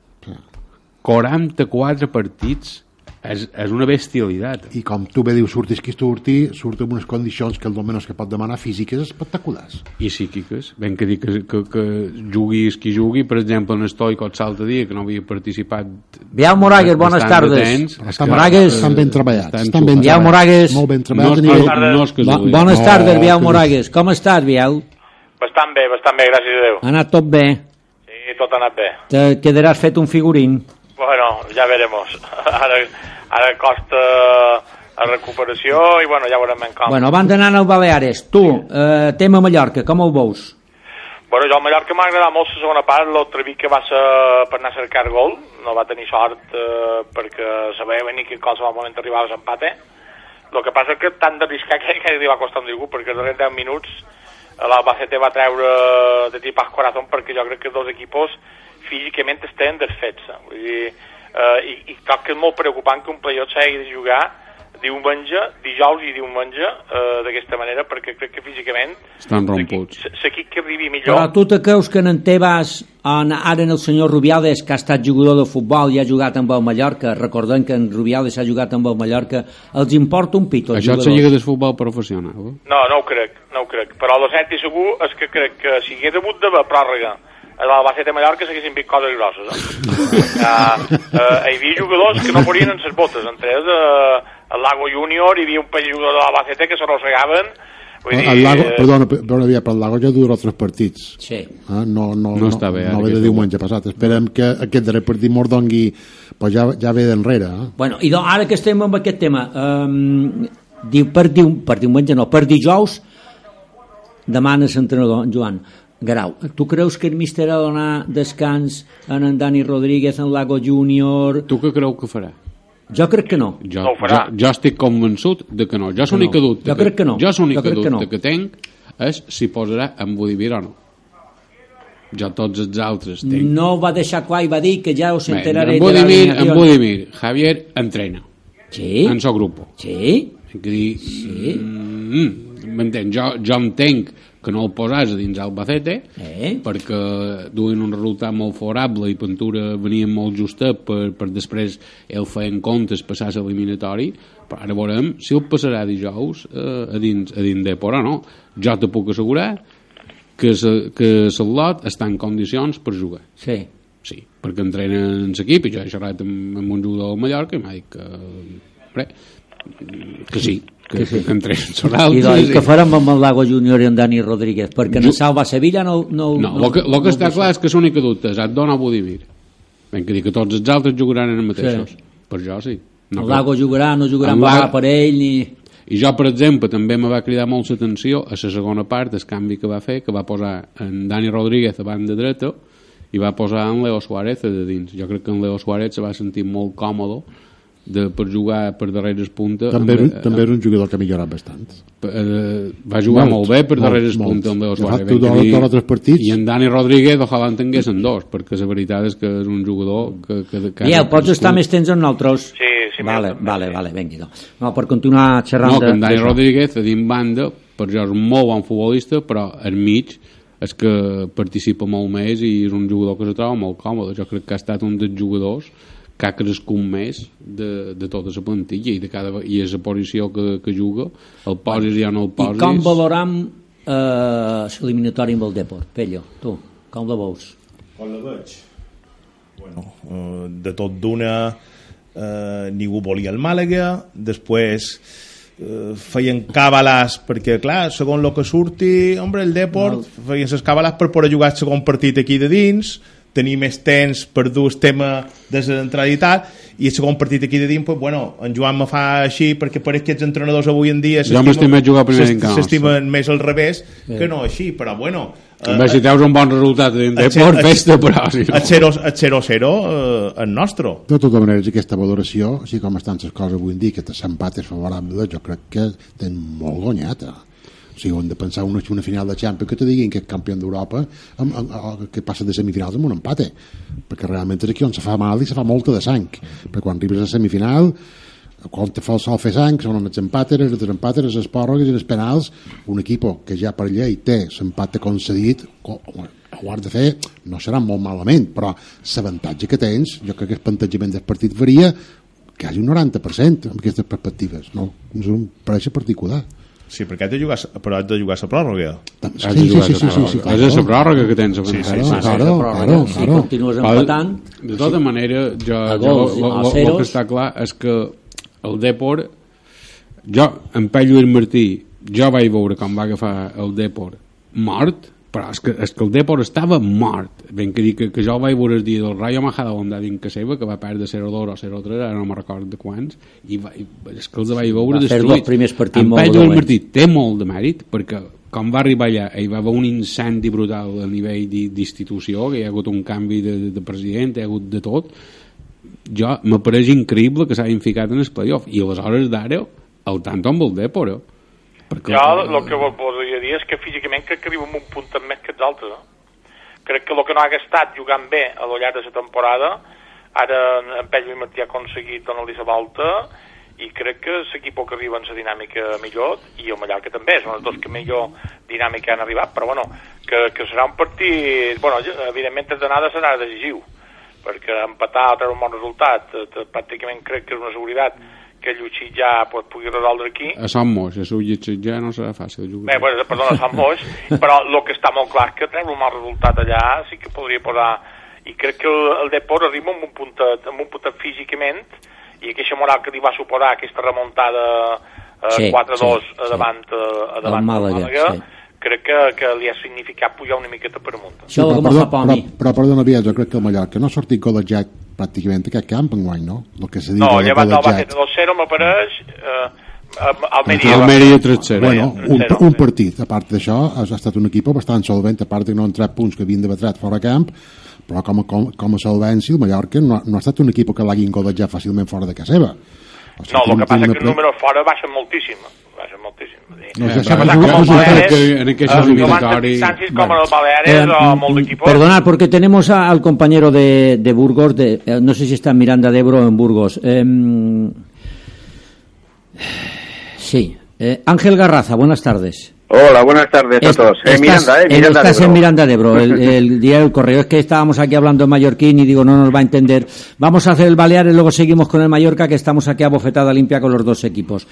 partits. És una bestialitat. I com tu bé dius, surt en unes condicions que el menys que pot demanar físiques espectaculars. I psíquiques. Ben que dir que juguis qui jugui, per exemple, en Stoico l'altre dia, que no havia participat... Biau Moragues, bones tardes. Estan ben treballats. Biau Moragues. Molt ben treballats. Bones tardes, Biau Moragues. Com estàs, Biau? Bastant bé, gràcies a Déu. Ha anat tot bé? Sí, tot ha anat bé. Te quedaràs fet un figurín? Bueno, ja veremos. Ara costa la recuperació i bueno, ja veurem com. Bueno, abans d'anar al Baleares, tu, tema Mallorca, com ho veus? Bueno, jo al Mallorca m'ha agradat molt la segona part, l'Otreví que va ser per anar a cercar gol, no va tenir sort perquè sabia venir que en qualsevol moment arribava l'empate. El que passa és que tant d'arriscar que li va costar un disgust, perquè els darrers 10 minuts l'Albacete va treure de tipas corazón, perquè jo crec que els dos equipos físicament estan desfets. Vull dir, i crec que és molt preocupant que un playoff s'hagi de jugar dijous i diumenge, d'aquesta manera, perquè crec que físicament estan romputs. L'equip que arribi millor... Però tu te creus que en Tebas, ara en el senyor Rubiales, que ha estat jugador de futbol i ha jugat amb el Mallorca, recordem que en Rubiales ha jugat amb el Mallorca, els importa un pito els jugadors? Això és la lliga de futbol professional? No ho crec. Però el cert i segur és que crec que si hagués hagut d'haver pròrroga a l'Albacete de Mallorca s'haguessin vist coses grosses. Hi havia jugadors que no podien en les botes, entre ells el Lago Júnior, hi havia un parell de jugadors de l'Albacete que s'arrossegaven. Perdona, per el Lago ja dura 3 partits. Sí. No està bé. No ve de diumenge passat. Esperem que aquest darrer partit mos dongui, pues ja ve d'enrere. Bueno, i ara que estem amb aquest tema, per diumenge no, per dijous demana l'entrenador Joan Garau, tu creus que el míster ha de donar descans en Dani Rodríguez, en Lago Júnior? Tu què creu que farà? Jo crec que no. Jo estic convençut de que no. Jo l'única dubte que tenc és si posarà en Budimir o no. Jo tots els altres tenc. No va deixar clar i va dir que ja us enteraré de l'alineació. En Budimir, Javier entrena. Sí. En seu grup. Sí. M'entens? Jo entenc que no el posàs a dins Albacete perquè duien un resultat molt favorable i Ventura venia molt justet per després el fer en comptes passar l'eliminatori, però ara veurem si el passarà dijous a dins Depor o no. Jo te puc assegurar que el lot està en condicions per jugar. Sí, perquè entrena en l'equip i jo he xerrat amb un jugador del Mallorca i m'ha dit que sí, que entrenen són altres. I què farem amb el Lago Júnior i en Dani Rodríguez? Perquè en el Salva Sevilla no... El que està clar és que l'única dubte és et dona Budimir. Ben que dir que tots els altres jugaran en els mateixos. Per jo sí. El Lago jugarà, no jugarà amb va per ell ni... I jo, per exemple, també me va cridar molt l'atenció a la segona part, el canvi que va fer, que va posar en Dani Rodríguez a banda dreta i va posar en Leo Suárez a de dins. Jo crec que en Leo Suárez se va sentir molt còmode per jugar per darreres punta. També era un jugador que ha millorat bastant. Va jugar molt bé per darreres punta en Leo Suárez. I en Dani Rodríguez ojalà en tinguessin 2, perquè la veritat és que és un jugador que pots estar més temps amb nosaltres? Sí. Vale, vengui. No, per continuar xerrant... No, que en Dani Rodríguez a dins banda, per jo és un molt bon futbolista, però al mig és que participa molt més i és un jugador que se troba molt còmode. Jo crec que ha estat un dels jugadors que ha crescut més de tota la plantilla i és la posició que juga, el posis ja no el posis. I com valoram l'eliminatori amb el Depor? Pello, tu, com la veus? Com la veig? Bueno, de tot d'una ningú volia el Màlaga, després feien càbales perquè clar, segons el que surti el Depor feien les càbales per poder jugar el segon partit aquí de dins, tenir més temps per dur el tema de la centralitat i el segon partit aquí de dins, pues, bueno, en Joan me fa així perquè pareix que els entrenadors avui en dia s'estimen més al revés que no així, però bueno si teus un bon resultat dins Depor, festa, però si no... El 0-0 és nostre. De tota manera, aquesta valoració, així com estan les coses avui en dia, que l'empat és favorable, jo crec que tenen molt guanyat. O sigui, hem de pensar una final de Champions que te diguin que és campió d'Europa que passa de semifinals amb un empate, perquè realment és aquí on se fa mal i se fa molta de sang, perquè quan arribes a semifinal quan te fa el sol fer sang són els empàteres, els desempàteres, les pròrrogues i els penals. Un equip que ja per llei té l'empat concedit, ho has de fer, no serà molt malament, però l'avantatge que tens, jo crec que el plantejament del partit varia quasi un 90% amb aquestes perspectives, no? És un pareix particular. Sí, perquè has de jugar la pròrroga. Sí, és la pròrroga que tens. Si continues empatant... De tota manera, el que està clar és que el Depor, jo, en Pell Lluís Martí, jo vaig veure com va agafar el Depor mort, però és que el Depor estava mort. Ben que dir que jo vaig veure el dia del Rayo Majadahonda dins casa seva, que va perdre 0-2 o 0-3, ara no me'n recordo de quants, i és que els vaig veure destruïts. En Pell Lluís Martí té molt de mèrit, perquè com va arribar allà, hi va haver un incendi brutal a nivell d'institució, que hi ha hagut un canvi de president, hi ha hagut de tot. Jo m'apareix increïble que s'hagin ficat en el playoff i aleshores d'ara el tant amb el Depor jo el que volia dir és que físicament crec que arriba un punt més que els altres crec que el que no ha estat jugant bé a lo llarg de la temporada ara en Pell Lluís Martí ha aconseguit donar-li la volta i crec que és l'equip que arriba en la dinàmica millor, i el Mallorca també, són els dos que millor dinàmica han arribat, però bueno, que serà un partit, bueno, evidentment d'anada serà decisiu, perquè empatar o treure un bon resultat, pràcticament crec que és una seguretat que Llucit ja pugui resoldre aquí. A Sant Moix, a Llucit ja no serà fàcil jugar. Bé, perdona, a Sant Moix, però el que està molt clar és que treure un mal resultat allà sí que podria posar, i crec que el Depor arriba amb un puntet físicament, i aquesta moral que li va suposar aquesta remuntada 4-2 davant del Màlaga, crec que li ha significat pujar una miqueta per amunt. Però perdona, Biel, jo crec que el Mallorca no ha sortit golejat pràcticament aquest camp enguany, no? No, llevat del Bàsquet 2-0 m'apareix Almeria 3-0. Bueno, un partit, a part d'això, ha estat un equip bastant solvent, a part que no han tret punts que havien de batret fora camp, però com a solvència el Mallorca no ha estat un equip que l'hagin golejat fàcilment fora de casa seva. No, el que passa és que els números fora baixen moltíssim. Perdonad, porque tenemos al compañero de Burgos, no sé si está en Miranda de Ebro o en Burgos. Sí. Ángel Garraza, buenas tardes. Hola, buenas tardes a todos. Estás en Miranda de Ebro, el diario El Correo. Es que estábamos aquí hablando en mallorquín y digo, no nos va a entender. Vamos a hacer el Baleares, luego seguimos con el Mallorca, que estamos aquí a bofetada limpia con los dos equipos.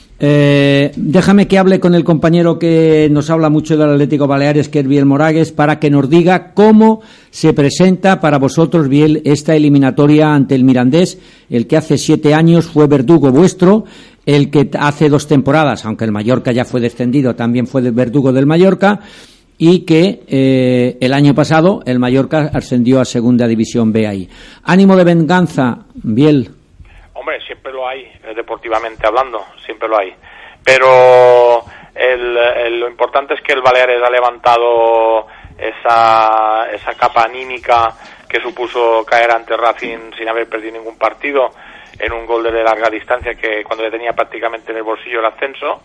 Déjame que hable con el compañero que nos habla mucho del Atlético Baleares, que es Biel Moragues, para que nos diga cómo se presenta para vosotros, Biel, esta eliminatoria ante el Mirandés, el que hace 7 años fue verdugo vuestro, el que hace 2 temporadas, aunque el Mallorca ya fue descendido, también fue verdugo del Mallorca, y que el año pasado el Mallorca ascendió a Segunda División B ahí. ¿Ánimo de venganza, Biel? Hombre, siempre lo hay, deportivamente hablando, siempre lo hay. Pero lo importante es que el Baleares ha levantado esa capa anímica que supuso caer ante Racing sin haber perdido ningún partido, en un gol de larga distancia que cuando le tenía prácticamente en el bolsillo el ascenso,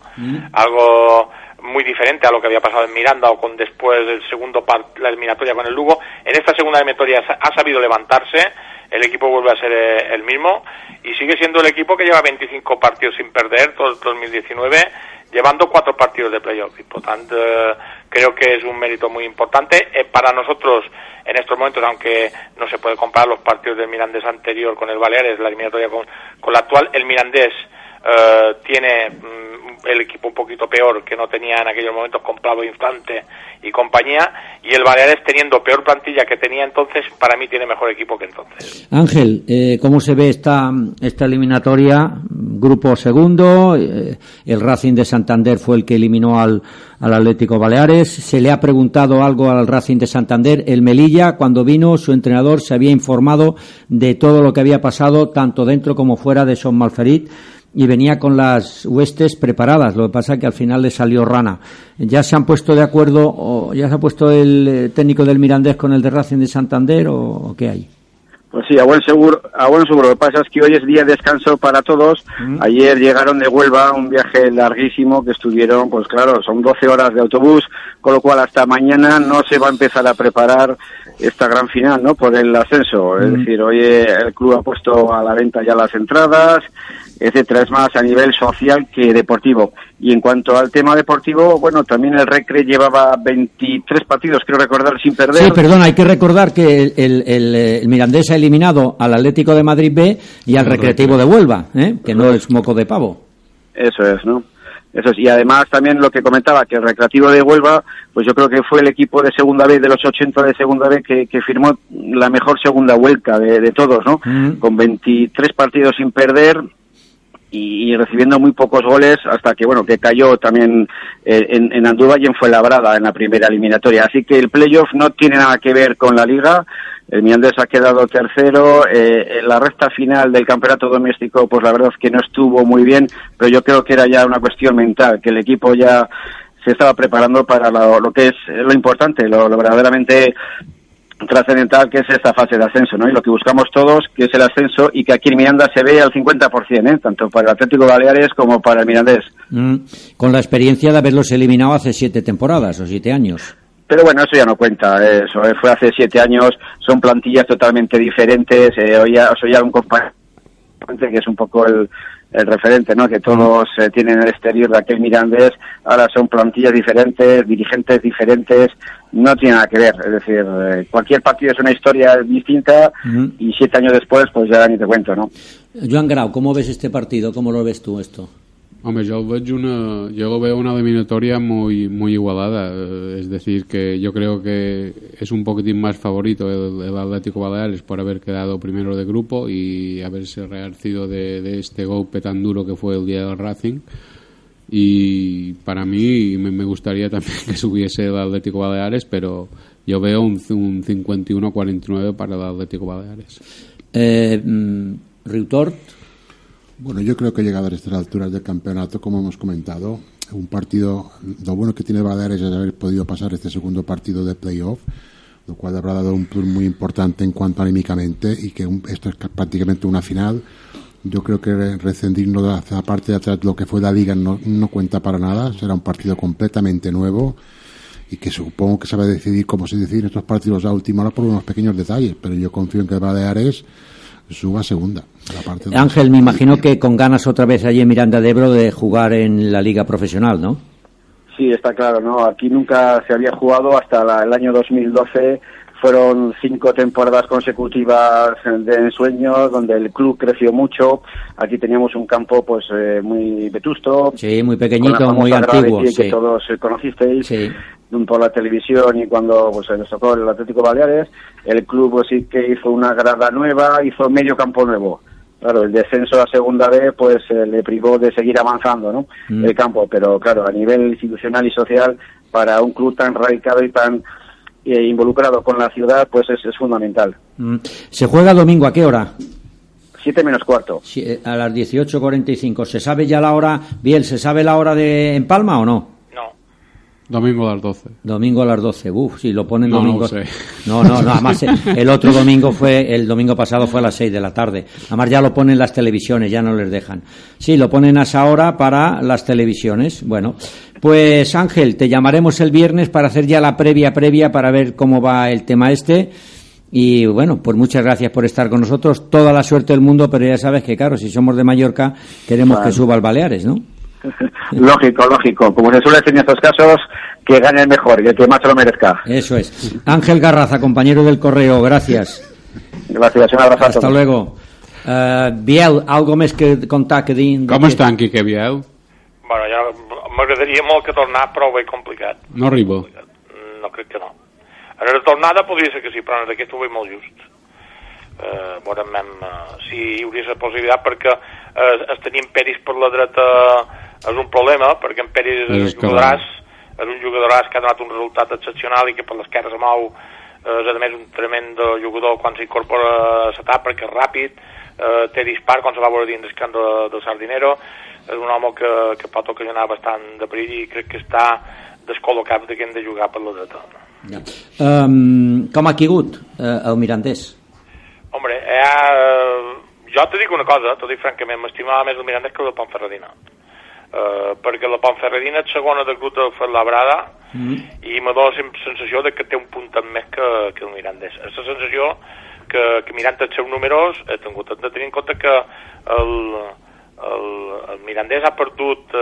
algo muy diferente a lo que había pasado en Miranda o con después del segundo la eliminatoria con el Lugo. En esta segunda eliminatoria ha sabido levantarse, el equipo vuelve a ser el mismo y sigue siendo el equipo que lleva 25 partidos sin perder todo el 2019, llevando 4 partidos de playoff, y por tanto creo que es un mérito muy importante para nosotros en estos momentos, aunque no se puede comparar los partidos del Mirandés anterior con el Baleares, la eliminatoria con la actual. El Mirandés tiene el equipo un poquito peor que no tenía en aquellos momentos con Pablo Infante y compañía, y el Baleares, teniendo peor plantilla que tenía entonces, para mí tiene mejor equipo que entonces. Ángel, ¿cómo se ve esta eliminatoria? Grupo segundo, el Racing de Santander fue el que eliminó al Atlético Baleares. Se le ha preguntado algo al Racing de Santander. El Melilla, cuando vino, su entrenador se había informado de todo lo que había pasado, tanto dentro como fuera de Son Malferit, y venía con las huestes preparadas. Lo que pasa es que al final le salió rana. ¿Ya se han puesto de acuerdo, o ya se ha puesto el técnico del Mirandés con el de Racing de Santander, o qué hay? Pues sí, a buen seguro. Lo que pasa es que hoy es día de descanso para todos. Ayer llegaron de Huelva, un viaje larguísimo que estuvieron, pues claro, son 12 horas de autobús, con lo cual hasta mañana no se va a empezar a preparar esta gran final, ¿no?, por el ascenso. Es decir, hoy el club ha puesto a la venta ya las entradas, etcétera. Es más a nivel social que deportivo. Y en cuanto al tema deportivo, bueno, también el Recre llevaba 23 partidos, creo recordar, sin perder. Sí, perdón, hay que recordar que el Mirandés ha eliminado al Atlético de Madrid B y al Recreativo de Huelva, que no es moco de pavo. Eso es, ¿no? Eso es. Y además también lo que comentaba, que el Recreativo de Huelva, pues yo creo que fue el equipo de segunda B, de los 80 de segunda B, que firmó la mejor segunda vuelta de todos, ¿no? Con 23 partidos sin perder y recibiendo muy pocos goles, hasta que, bueno, que cayó también en Andújar y en Fuenlabrada en la primera eliminatoria. Así que el playoff no tiene nada que ver con la liga. El Mirandés ha quedado tercero. La recta final del campeonato doméstico, pues la verdad es que no estuvo muy bien, pero yo creo que era ya una cuestión mental, que el equipo ya se estaba preparando para lo que es lo importante, lo verdaderamente trascendental, que es esta fase de ascenso, ¿no? Y lo que buscamos todos, que es el ascenso, y que aquí en Miranda se ve al 50%, tanto para el Atlético Baleares como para el Mirandés. Con la experiencia de haberlos eliminado hace 7 temporadas o 7 años. Pero bueno, eso ya no cuenta, eso fue hace 7 años, son plantillas totalmente diferentes. Hoy ya un compañero que es un poco el referente, ¿no? Que todos tienen el exterior de aquel Mirandés, ahora son plantillas diferentes, dirigentes diferentes, no tiene nada que ver, es decir, cualquier partido es una historia distinta y 7 años después, pues ya ni te cuento, ¿no? Joan Grau, ¿cómo ves este partido? ¿Cómo lo ves tú esto? Hombre, yo lo veo una eliminatoria muy igualada, es decir, que yo creo que es un poquitín más favorito el Atlético Baleares por haber quedado primero de grupo y haberse rearcido de este golpe tan duro que fue el día del Racing, y para mí me gustaría también que subiese el Atlético Baleares, pero yo veo un 51-49 para el Atlético Baleares. Riutort. Bueno, yo creo que llegado a estas alturas del campeonato, como hemos comentado, un partido, lo bueno que tiene Baleares es haber podido pasar este segundo partido de playoff, lo cual habrá dado un plus muy importante en cuanto anímicamente, y que esto es prácticamente una final. Yo creo que rescindirnos de la parte de atrás de lo que fue la Liga no cuenta para nada, será un partido completamente nuevo y que supongo que se va a decidir como se deciden estos partidos a última hora por unos pequeños detalles, pero yo confío en que Baleares suba a segunda. Ángel, me imagino que con ganas otra vez allí en Miranda de Ebro de jugar en la liga profesional, ¿no? Sí, está claro, ¿no? Aquí nunca se había jugado hasta el año 2012. Fueron 5 temporadas consecutivas de ensueño, donde el club creció mucho. Aquí teníamos un campo pues muy vetusto. Sí, muy pequeñito, muy antiguo. Que todos conocisteis. Sí. Por la televisión, y cuando pues nos tocó el Atlético Baleares, el club pues, sí que hizo una grada nueva, hizo medio campo nuevo. Claro, el descenso a segunda B pues le privó de seguir avanzando, ¿no? El campo, pero claro, a nivel institucional y social, para un club tan radicado y tan involucrado con la ciudad, pues es fundamental. ¿Se juega domingo a qué hora? 7 menos cuarto. A las 18:45. ¿Se sabe ya la hora? Biel, ¿se sabe la hora en Palma o no? Domingo a las 12. Domingo a las 12. Sí, lo ponen domingo. No sé. No, además el otro domingo el domingo pasado fue a las 6 de la tarde. Además ya lo ponen las televisiones, ya no les dejan. Sí, lo ponen a esa hora para las televisiones. Bueno, pues Ángel, te llamaremos el viernes para hacer ya la previa para ver cómo va el tema este. Y bueno, pues muchas gracias por estar con nosotros. Toda la suerte del mundo, pero ya sabes que claro, si somos de Mallorca, queremos que suba al Baleares, ¿no? Lógico. Como se suele decir en estos casos, que gane el mejor y el que más se lo merezca. Eso es. Ángel Garraza, compañero del Correo, gracias. Gracias, un abrazo. Hasta luego. Biel, algo més que contar que dir... Com està en Quique, Biel? Bueno, ja m'agradaria molt que tornar, però ho veig complicat. No arriba? No, crec que no. En la tornada podria ser que sí, però en aquest ho veig molt just. Veurem si hi hauria la possibilitat, perquè es tenir en Peris per la dreta és un problema, perquè en Peris és un jugadoràs que ha donat un resultat excepcional i que per l'esquerra se mou, és a més un tremend jugador quan s'incorpora a l'etapa, perquè és ràpid, té dispar quan se va veure dins el camp del Sardinero, és un home que pot ocasionar bastant de perill i crec que està descol·locat que hem de jugar per la dreta. Ja. Com ha caigut el Mirandés? Hombre, jo te dic una cosa, t'ho dic francament, m'estimava més el Mirandés que el Ponferradina. Perquè la Ponferradina és segona de grup de Fuenlabrada i me dóna la sensació de que té un punt més que el Mirandés. És la sensació que mirant els seus números he tingut. Hem de tenir en compte que el Mirandés ha perdut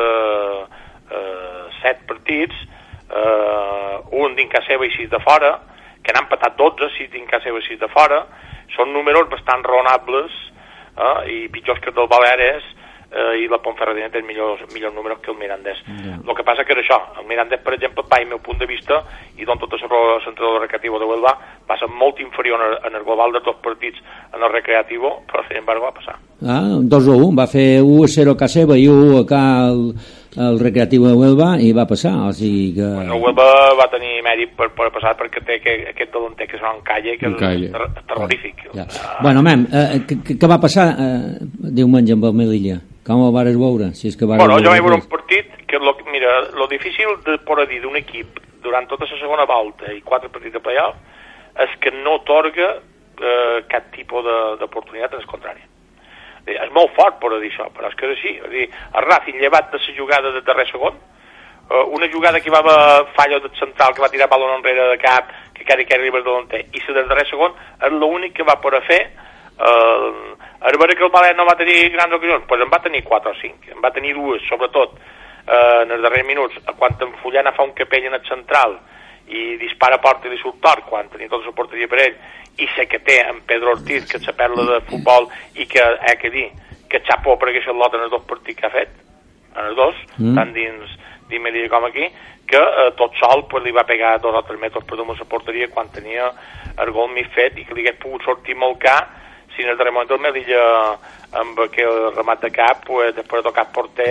7 partits, un dins casa seva i 6 de fora, que n'han empatat 12, 6 dins casa seva i 6 de fora. Són números bastant raonables i pitjors que el del Baleares, i la Ponferradina té millors números que el Mirandés. El que passa que és això, el Mirandés, per exemple, va, al meu punt de vista, i d'on tot el centre recreativo de Huelva va ser molt inferior en el global de tots partits en el recreativo, però sin embargo va passar. 2-1, va fer 1-0 a casa seva i 1 acá al recreativo de Huelva i va passar, o sigui que... Bueno, Huelva va tenir mèrit per passar perquè té aquest delanter que és en Calle, que és terrorífic. Bueno, què va passar diumenge amb el Melilla? Com ho vares veure? Si és que bueno, jo vaig veure un partit que, mira, lo difícil de poder dir d'un equip durant tota la segona volta i 4 partits de playoff és que no otorga cap tipus d'oportunitat, al contrari. És molt fort poder dir això, però és que és així. És dir, el Racing, llevat de la jugada de darrer segon, una jugada que va haver fallo del central que va tirar balon enrere de cap, que quedi Ribas delanter, i la del darrer segon és l'únic que va poder fer a veure que el Balears no va tenir grans ocasions, doncs en va tenir 4 o 5, en va tenir 2, sobretot en els darrers minuts, quan en Fullana fa un capell en el central i dispara a porta i li surt tort, quan tenia tota la porteria per ell, i sé que té en Pedro Ortiz, que és la perla de futbol, i que, que dir, que xapó per aquesta lota en els 2 partits que ha fet, en els 2, tant dins Melilla com aquí, que tot sol pues, li va pegar 2 o 3 metres per damunt la porteria quan tenia el gol mig fet i que li hagués pogut sortir molt car si en el darrer moment el Melilla amb aquell remat de cap pues, després de tocar porter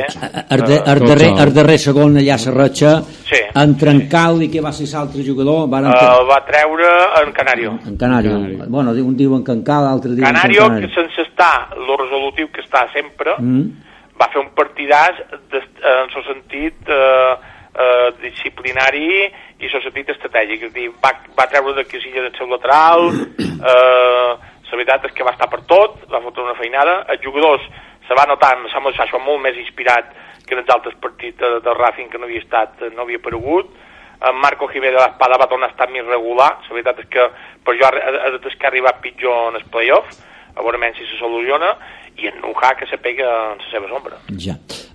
el darrer segon allà a Serratxa en Trencal i que va ser l'altre jugador va treure en Canario bueno, un diuen Cancal l'altre diuen Canario que sense estar lo resolutiu que està sempre va fer un partidàs en el sentit disciplinari i en el sentit estratègic, és a dir, va treure de casilla del seu lateral, la veritat és que va estar per tot, va fotre una feinada, els jugadors se va notant, s'ha això molt més inspirat que en els altres partits del Racing que no havia aparegut, en Marco Jiménez de l'Espada va tornar a estar més regular, la veritat és que per jo des que ha arribat pitjor en el playoff, a veure menys si se soluciona, i en Nuja que se pega en la seva sombra. Ja.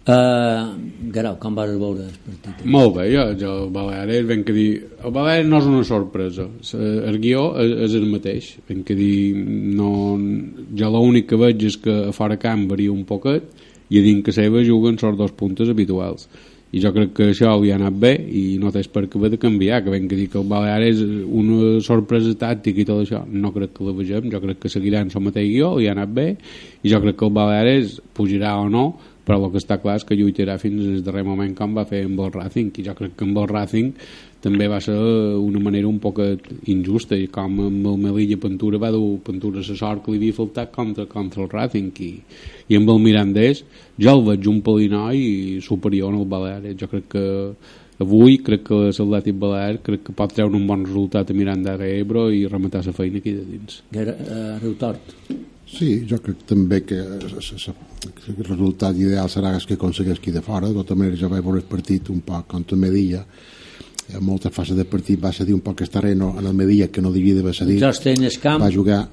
Garau, com vas veure el partit? Molt bé, jo el Baleares, ben que dir, el Baleares no és una sorpresa, el guió és el mateix, ben que dir, no, jo l'únic que veig és que a fora camp varia un poquet i a dins que seva juguen els 2 puntes habituals. I jo crec que això li ha anat bé i no tens per què haver de canviar, que ben que dir que el Baleares és una sorpresa tàctica i tot això, no crec que la vegem, jo crec que seguirà en el mateix guió, li ha anat bé i jo crec que el Baleares pujarà o no, però el que està clar és que lluitarà fins al darrer moment com va fer amb el Racing, i jo crec que amb el Racing també va ser una manera un poc injusta, i com amb el Melilla Pentura va dur Pentura la sort que li havia faltat contra el Racing, i amb el Mirandés jo el veig un pelinoi superior al Baleares. Jo crec que avui crec que l'Atlètic Balear crec que pot treure un bon resultat a Miranda de Ebro i rematar la feina aquí de dins. Riutort. Sí, jo crec també que el resultat ideal serà que aconsegueix aquí de fora. De tota manera jo vaig veure el partit un poc contra Medilla, en moltes fases del partit va cedir un poc Estarreno en el Medilla que no devia d'haver cedit, va jugar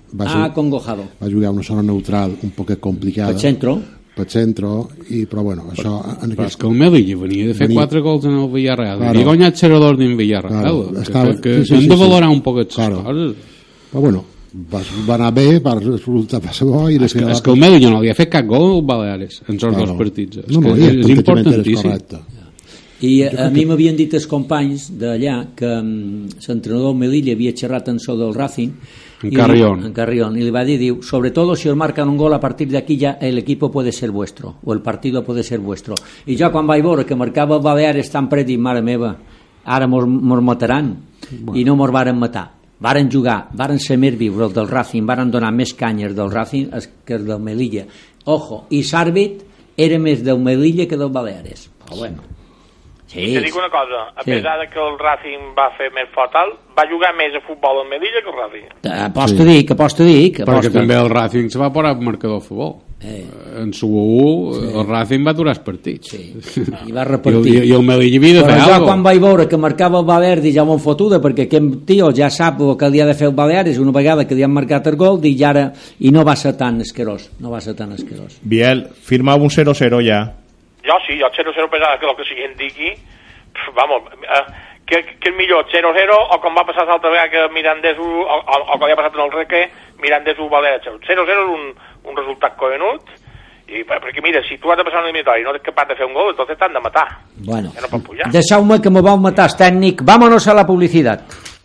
una zona neutral un poc complicada per centro però bueno això però és que el Melilla venia de fer 4 gols en el Villarreal i guanyat 0-2 en Villarreal que hem de valorar un poc aquestes coses però bueno va anar bé, va resultar passar bo i és que el Melilla no li ha fet cap gol al Baleares en els 2 partits és importantíssim i a mi m'havien dit els companys d'allà que l'entrenador Melilla havia xerrat en so del Racing en Carrión y le va a decir, sobre todo si os marcan un gol a partir de aquí ya el equipo puede ser vuestro o el partido puede ser vuestro i jo quan vaig veure que marcava el Baleares tan pret i mare meva, ara mos mataran i no mos varen matar, varen jugar, varen ser més vius els del Racing, varen donar més canyes del Racing que el del Melilla, ojo, i l'àrbit era més del Melilla que del Baleares, però bueno. Sí. I te dic una cosa, a pesar de que el Racing va fer més fort alt, va jugar més a futbol en Melilla que el Racing. Aposto dic. Perquè també el Racing se va posar marcador a futbol. En su el Racing va durar els partits. I va repartir. I el Melilla havia de fer alguna cosa. Quan vaig veure que marcava el Baleares, dic, ja m'ho fotuda, perquè aquest tio ja sap el que li ha de fer el Baleares una vegada que li han marcat el gol, dic, ara, i no va ser tan asquerós. Biel, firmava un 0-0 ja. Jo sí, jo 0-0 pesava que el que siguin digui, vamos, que és millor 0-0 o com va passar l'altra vegada que Mirandés o com ha passat en el Reque, Mirandés Baleares 0-0 és un resultat covenut, i perquè mira, si tu has de passar un eliminatori i no ets capaç de fer un gol, entonces t'han de matar. Bueno, ja no pot pujar. Deixeu-me que me vol matar el tècnic, vámonos a la publicidad.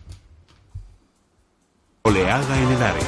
Oleada en el área.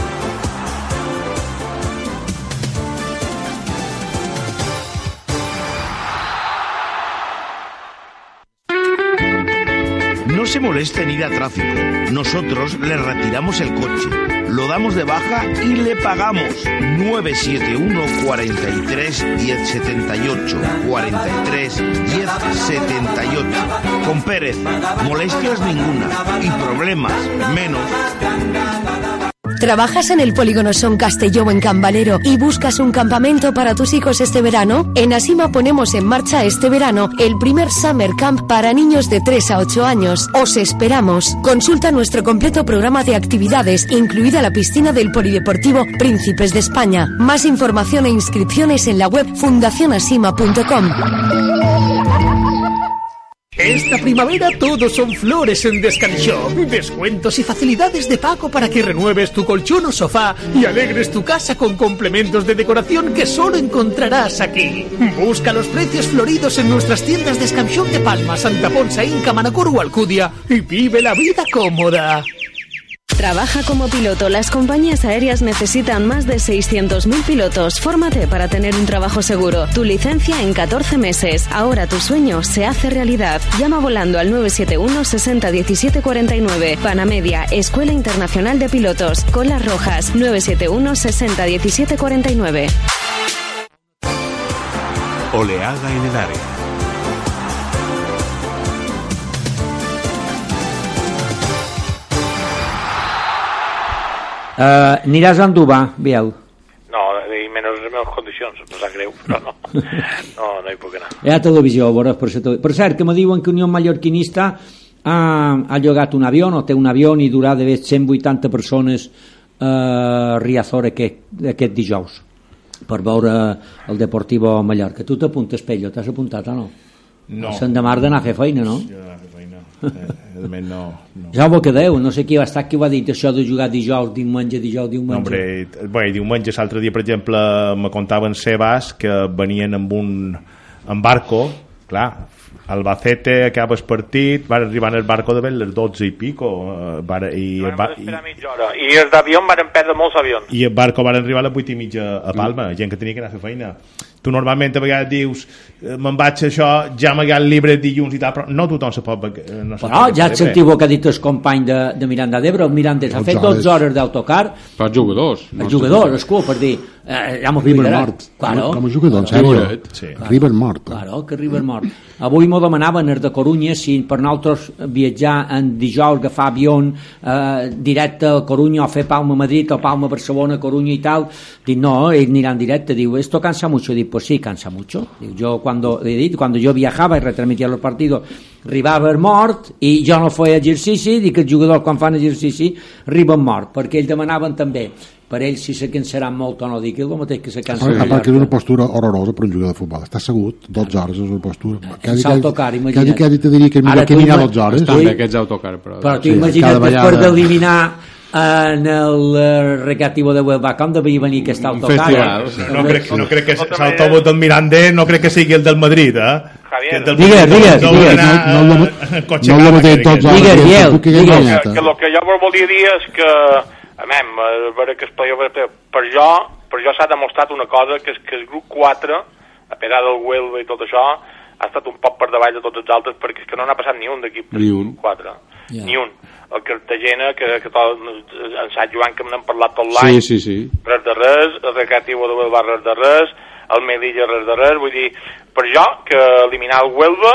No se moleste en ir a tráfico. Nosotros le retiramos el coche, lo damos de baja y le pagamos. 971 43 1078 43 1078. Con Pérez, molestias ninguna y problemas menos. ¿Trabajas en el Polígono Son Castelló en Can Valero y buscas un campamento para tus hijos este verano? En Asima ponemos en marcha este verano el primer Summer Camp para niños de 3 a 8 años. Os esperamos. Consulta nuestro completo programa de actividades, incluida la piscina del Polideportivo Príncipes de España. Más información e inscripciones en la web fundacionasima.com. Esta primavera todos son flores en Descanshop. Descuentos y facilidades de pago para que renueves tu colchón o sofá y alegres tu casa con complementos de decoración que solo encontrarás aquí. Busca los precios floridos en nuestras tiendas Descanshop de Palma, Santa Ponsa, Inca, Manacor o Alcudia y vive la vida cómoda. Trabaja como piloto. Las compañías aéreas necesitan más de 600.000 pilotos. Fórmate para tener un trabajo seguro. Tu licencia en 14 meses. Ahora tu sueño se hace realidad. Llama volando al 971 60 17 49. Panamedia, Escuela Internacional de Pilotos. Colas Rojas, 971 60 17 49. Oleada en el área. Aniràs a endubar, Biel? No, i menys les meves condicions, no sap greu, però no hi puc anar. Hi ha televisió, veuràs, per cert, que me diuen que Unió Mallorquinista ha llogat un avió, o té un avió i durà de 180 persones a Riazor aquest dijous per veure el Deportivo Mallorca. Tu t'apuntes, Pello? T'has apuntat o no? No. S'endemà d'anar a fer feina, no? Jo d'anar a fer feina. No. Ja ho que deu, no sé qui va estar, qui ho ha dit això de jugar dijous, diumenge. No, hombre, diumenge, l'altre dia, per exemple, me contaven Sebas que venien amb un barco, clar, Albacete acaba el partit, van arribar en el barco de les 12 i pico, i els d'avions van perdre molts avions, i el barco van arribar a les 8 i mitja a Palma, gent que tenia que anar a fer feina. Tu normalment a vegades dius me'n vaig a això, ja m'he el llibre dilluns i tal, però no tothom se pot ja et sentiu que ha dit el company de Miranda d'Ebre, el Miranda ha fet 12 hores d'autocar, per jugadors, per dir ja m'ho explicarà, com a jugador, en sèrio, River Mort, que River Mort. Avui m'ho demanaven els de Corunya si per nosaltres viatjar en dijous, agafar avió directe a Corunya o fer Palma-Madrid o Palma-Barcelona, Corunya i tal. Dic, no, ells aniran directe. Diu, esto cansa mucho. Dic, pues sí, cansa mucho. Diu, yo cuando yo viajaba y retransmitía los partidos, arribava mort i jo no feia exercici, dic que els jugadors quan fan exercici arriben mort, perquè ells demanaven també per ells si se cansaran molt o no, dic el mateix que se cansa. A part que és una postura horrorosa per un jugador de futbol, està assegut 12 hores, és una postura que te diria que és millor que mirar 12 hores. Estan bé aquests autocar, però tu imagina't després d'eliminar en el recreativo de Huelva com devia venir aquest autocar. No crec que l'autobús del Miranda no crec que sigui el del Madrid, Javier, digues. No el mateix tots els que el que jo volia dir és que a veure que per jo s'ha demostrat una cosa, que és que el grup 4 a pedar del Huelva i tot això ha estat un poc per davall de tots els altres, perquè és que no n'ha passat ni un d'equip del grup 4, ni un. El Cartagena, que tot, en Sant Joan, que n'hem parlat tot l'any, res de res, el Recreativo de Huelva res de res, el Melilla res de res, vull dir, per jo, que eliminar el Huelva,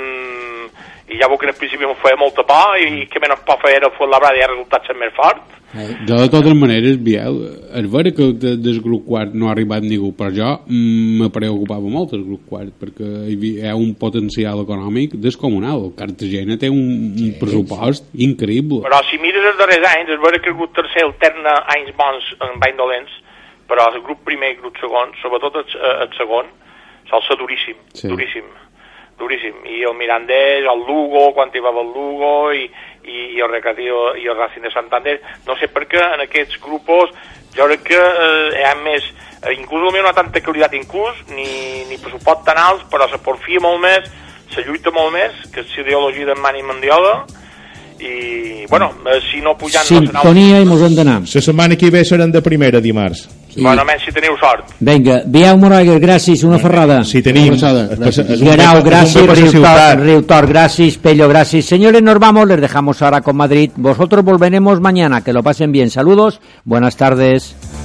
i ja veu que en principi m'ho feia molta por, i que menys por feia era el Fuenlabrada i ha resultat ser més fort. Jo de totes maneres, Biel, és vera que del grup quart no ha arribat ningú, però jo me preocupava molt el grup quart, perquè hi ha un potencial econòmic descomunal. El Cartagena té un pressupost increïble. Però si mires els darrers anys, és vera que el grup tercer alterna anys bons en anys dolents, però el grup primer i el grup segon, sobretot el segon, sol ser duríssim, duríssim. I el Mirandés, el Lugo, quan hi va el Lugo, i el Recreativo i el Racing de Santander, no sé per què en aquests grupos jo crec que hi ha més, inclús potser no ha tanta qualitat ni pressupost tan alts, però se porfia molt més, se lluita molt més, que és l'ideologia d'en Mani Mandiola, i bueno, si no pujant sintonia i mos hem d'anar. La setmana que ve seran de primera dimarts. Bueno, menys si teniu sort. Vinga, Biel Moragues, gràcies, una ferrada. Si tenim. Guerau, gràcies, Riutor, gràcies, Pello, gràcies. Señores, nos vamos, les dejamos ahora con Madrid. Vosotros volveremos mañana, que lo pasen bien. Saludos, buenas tardes.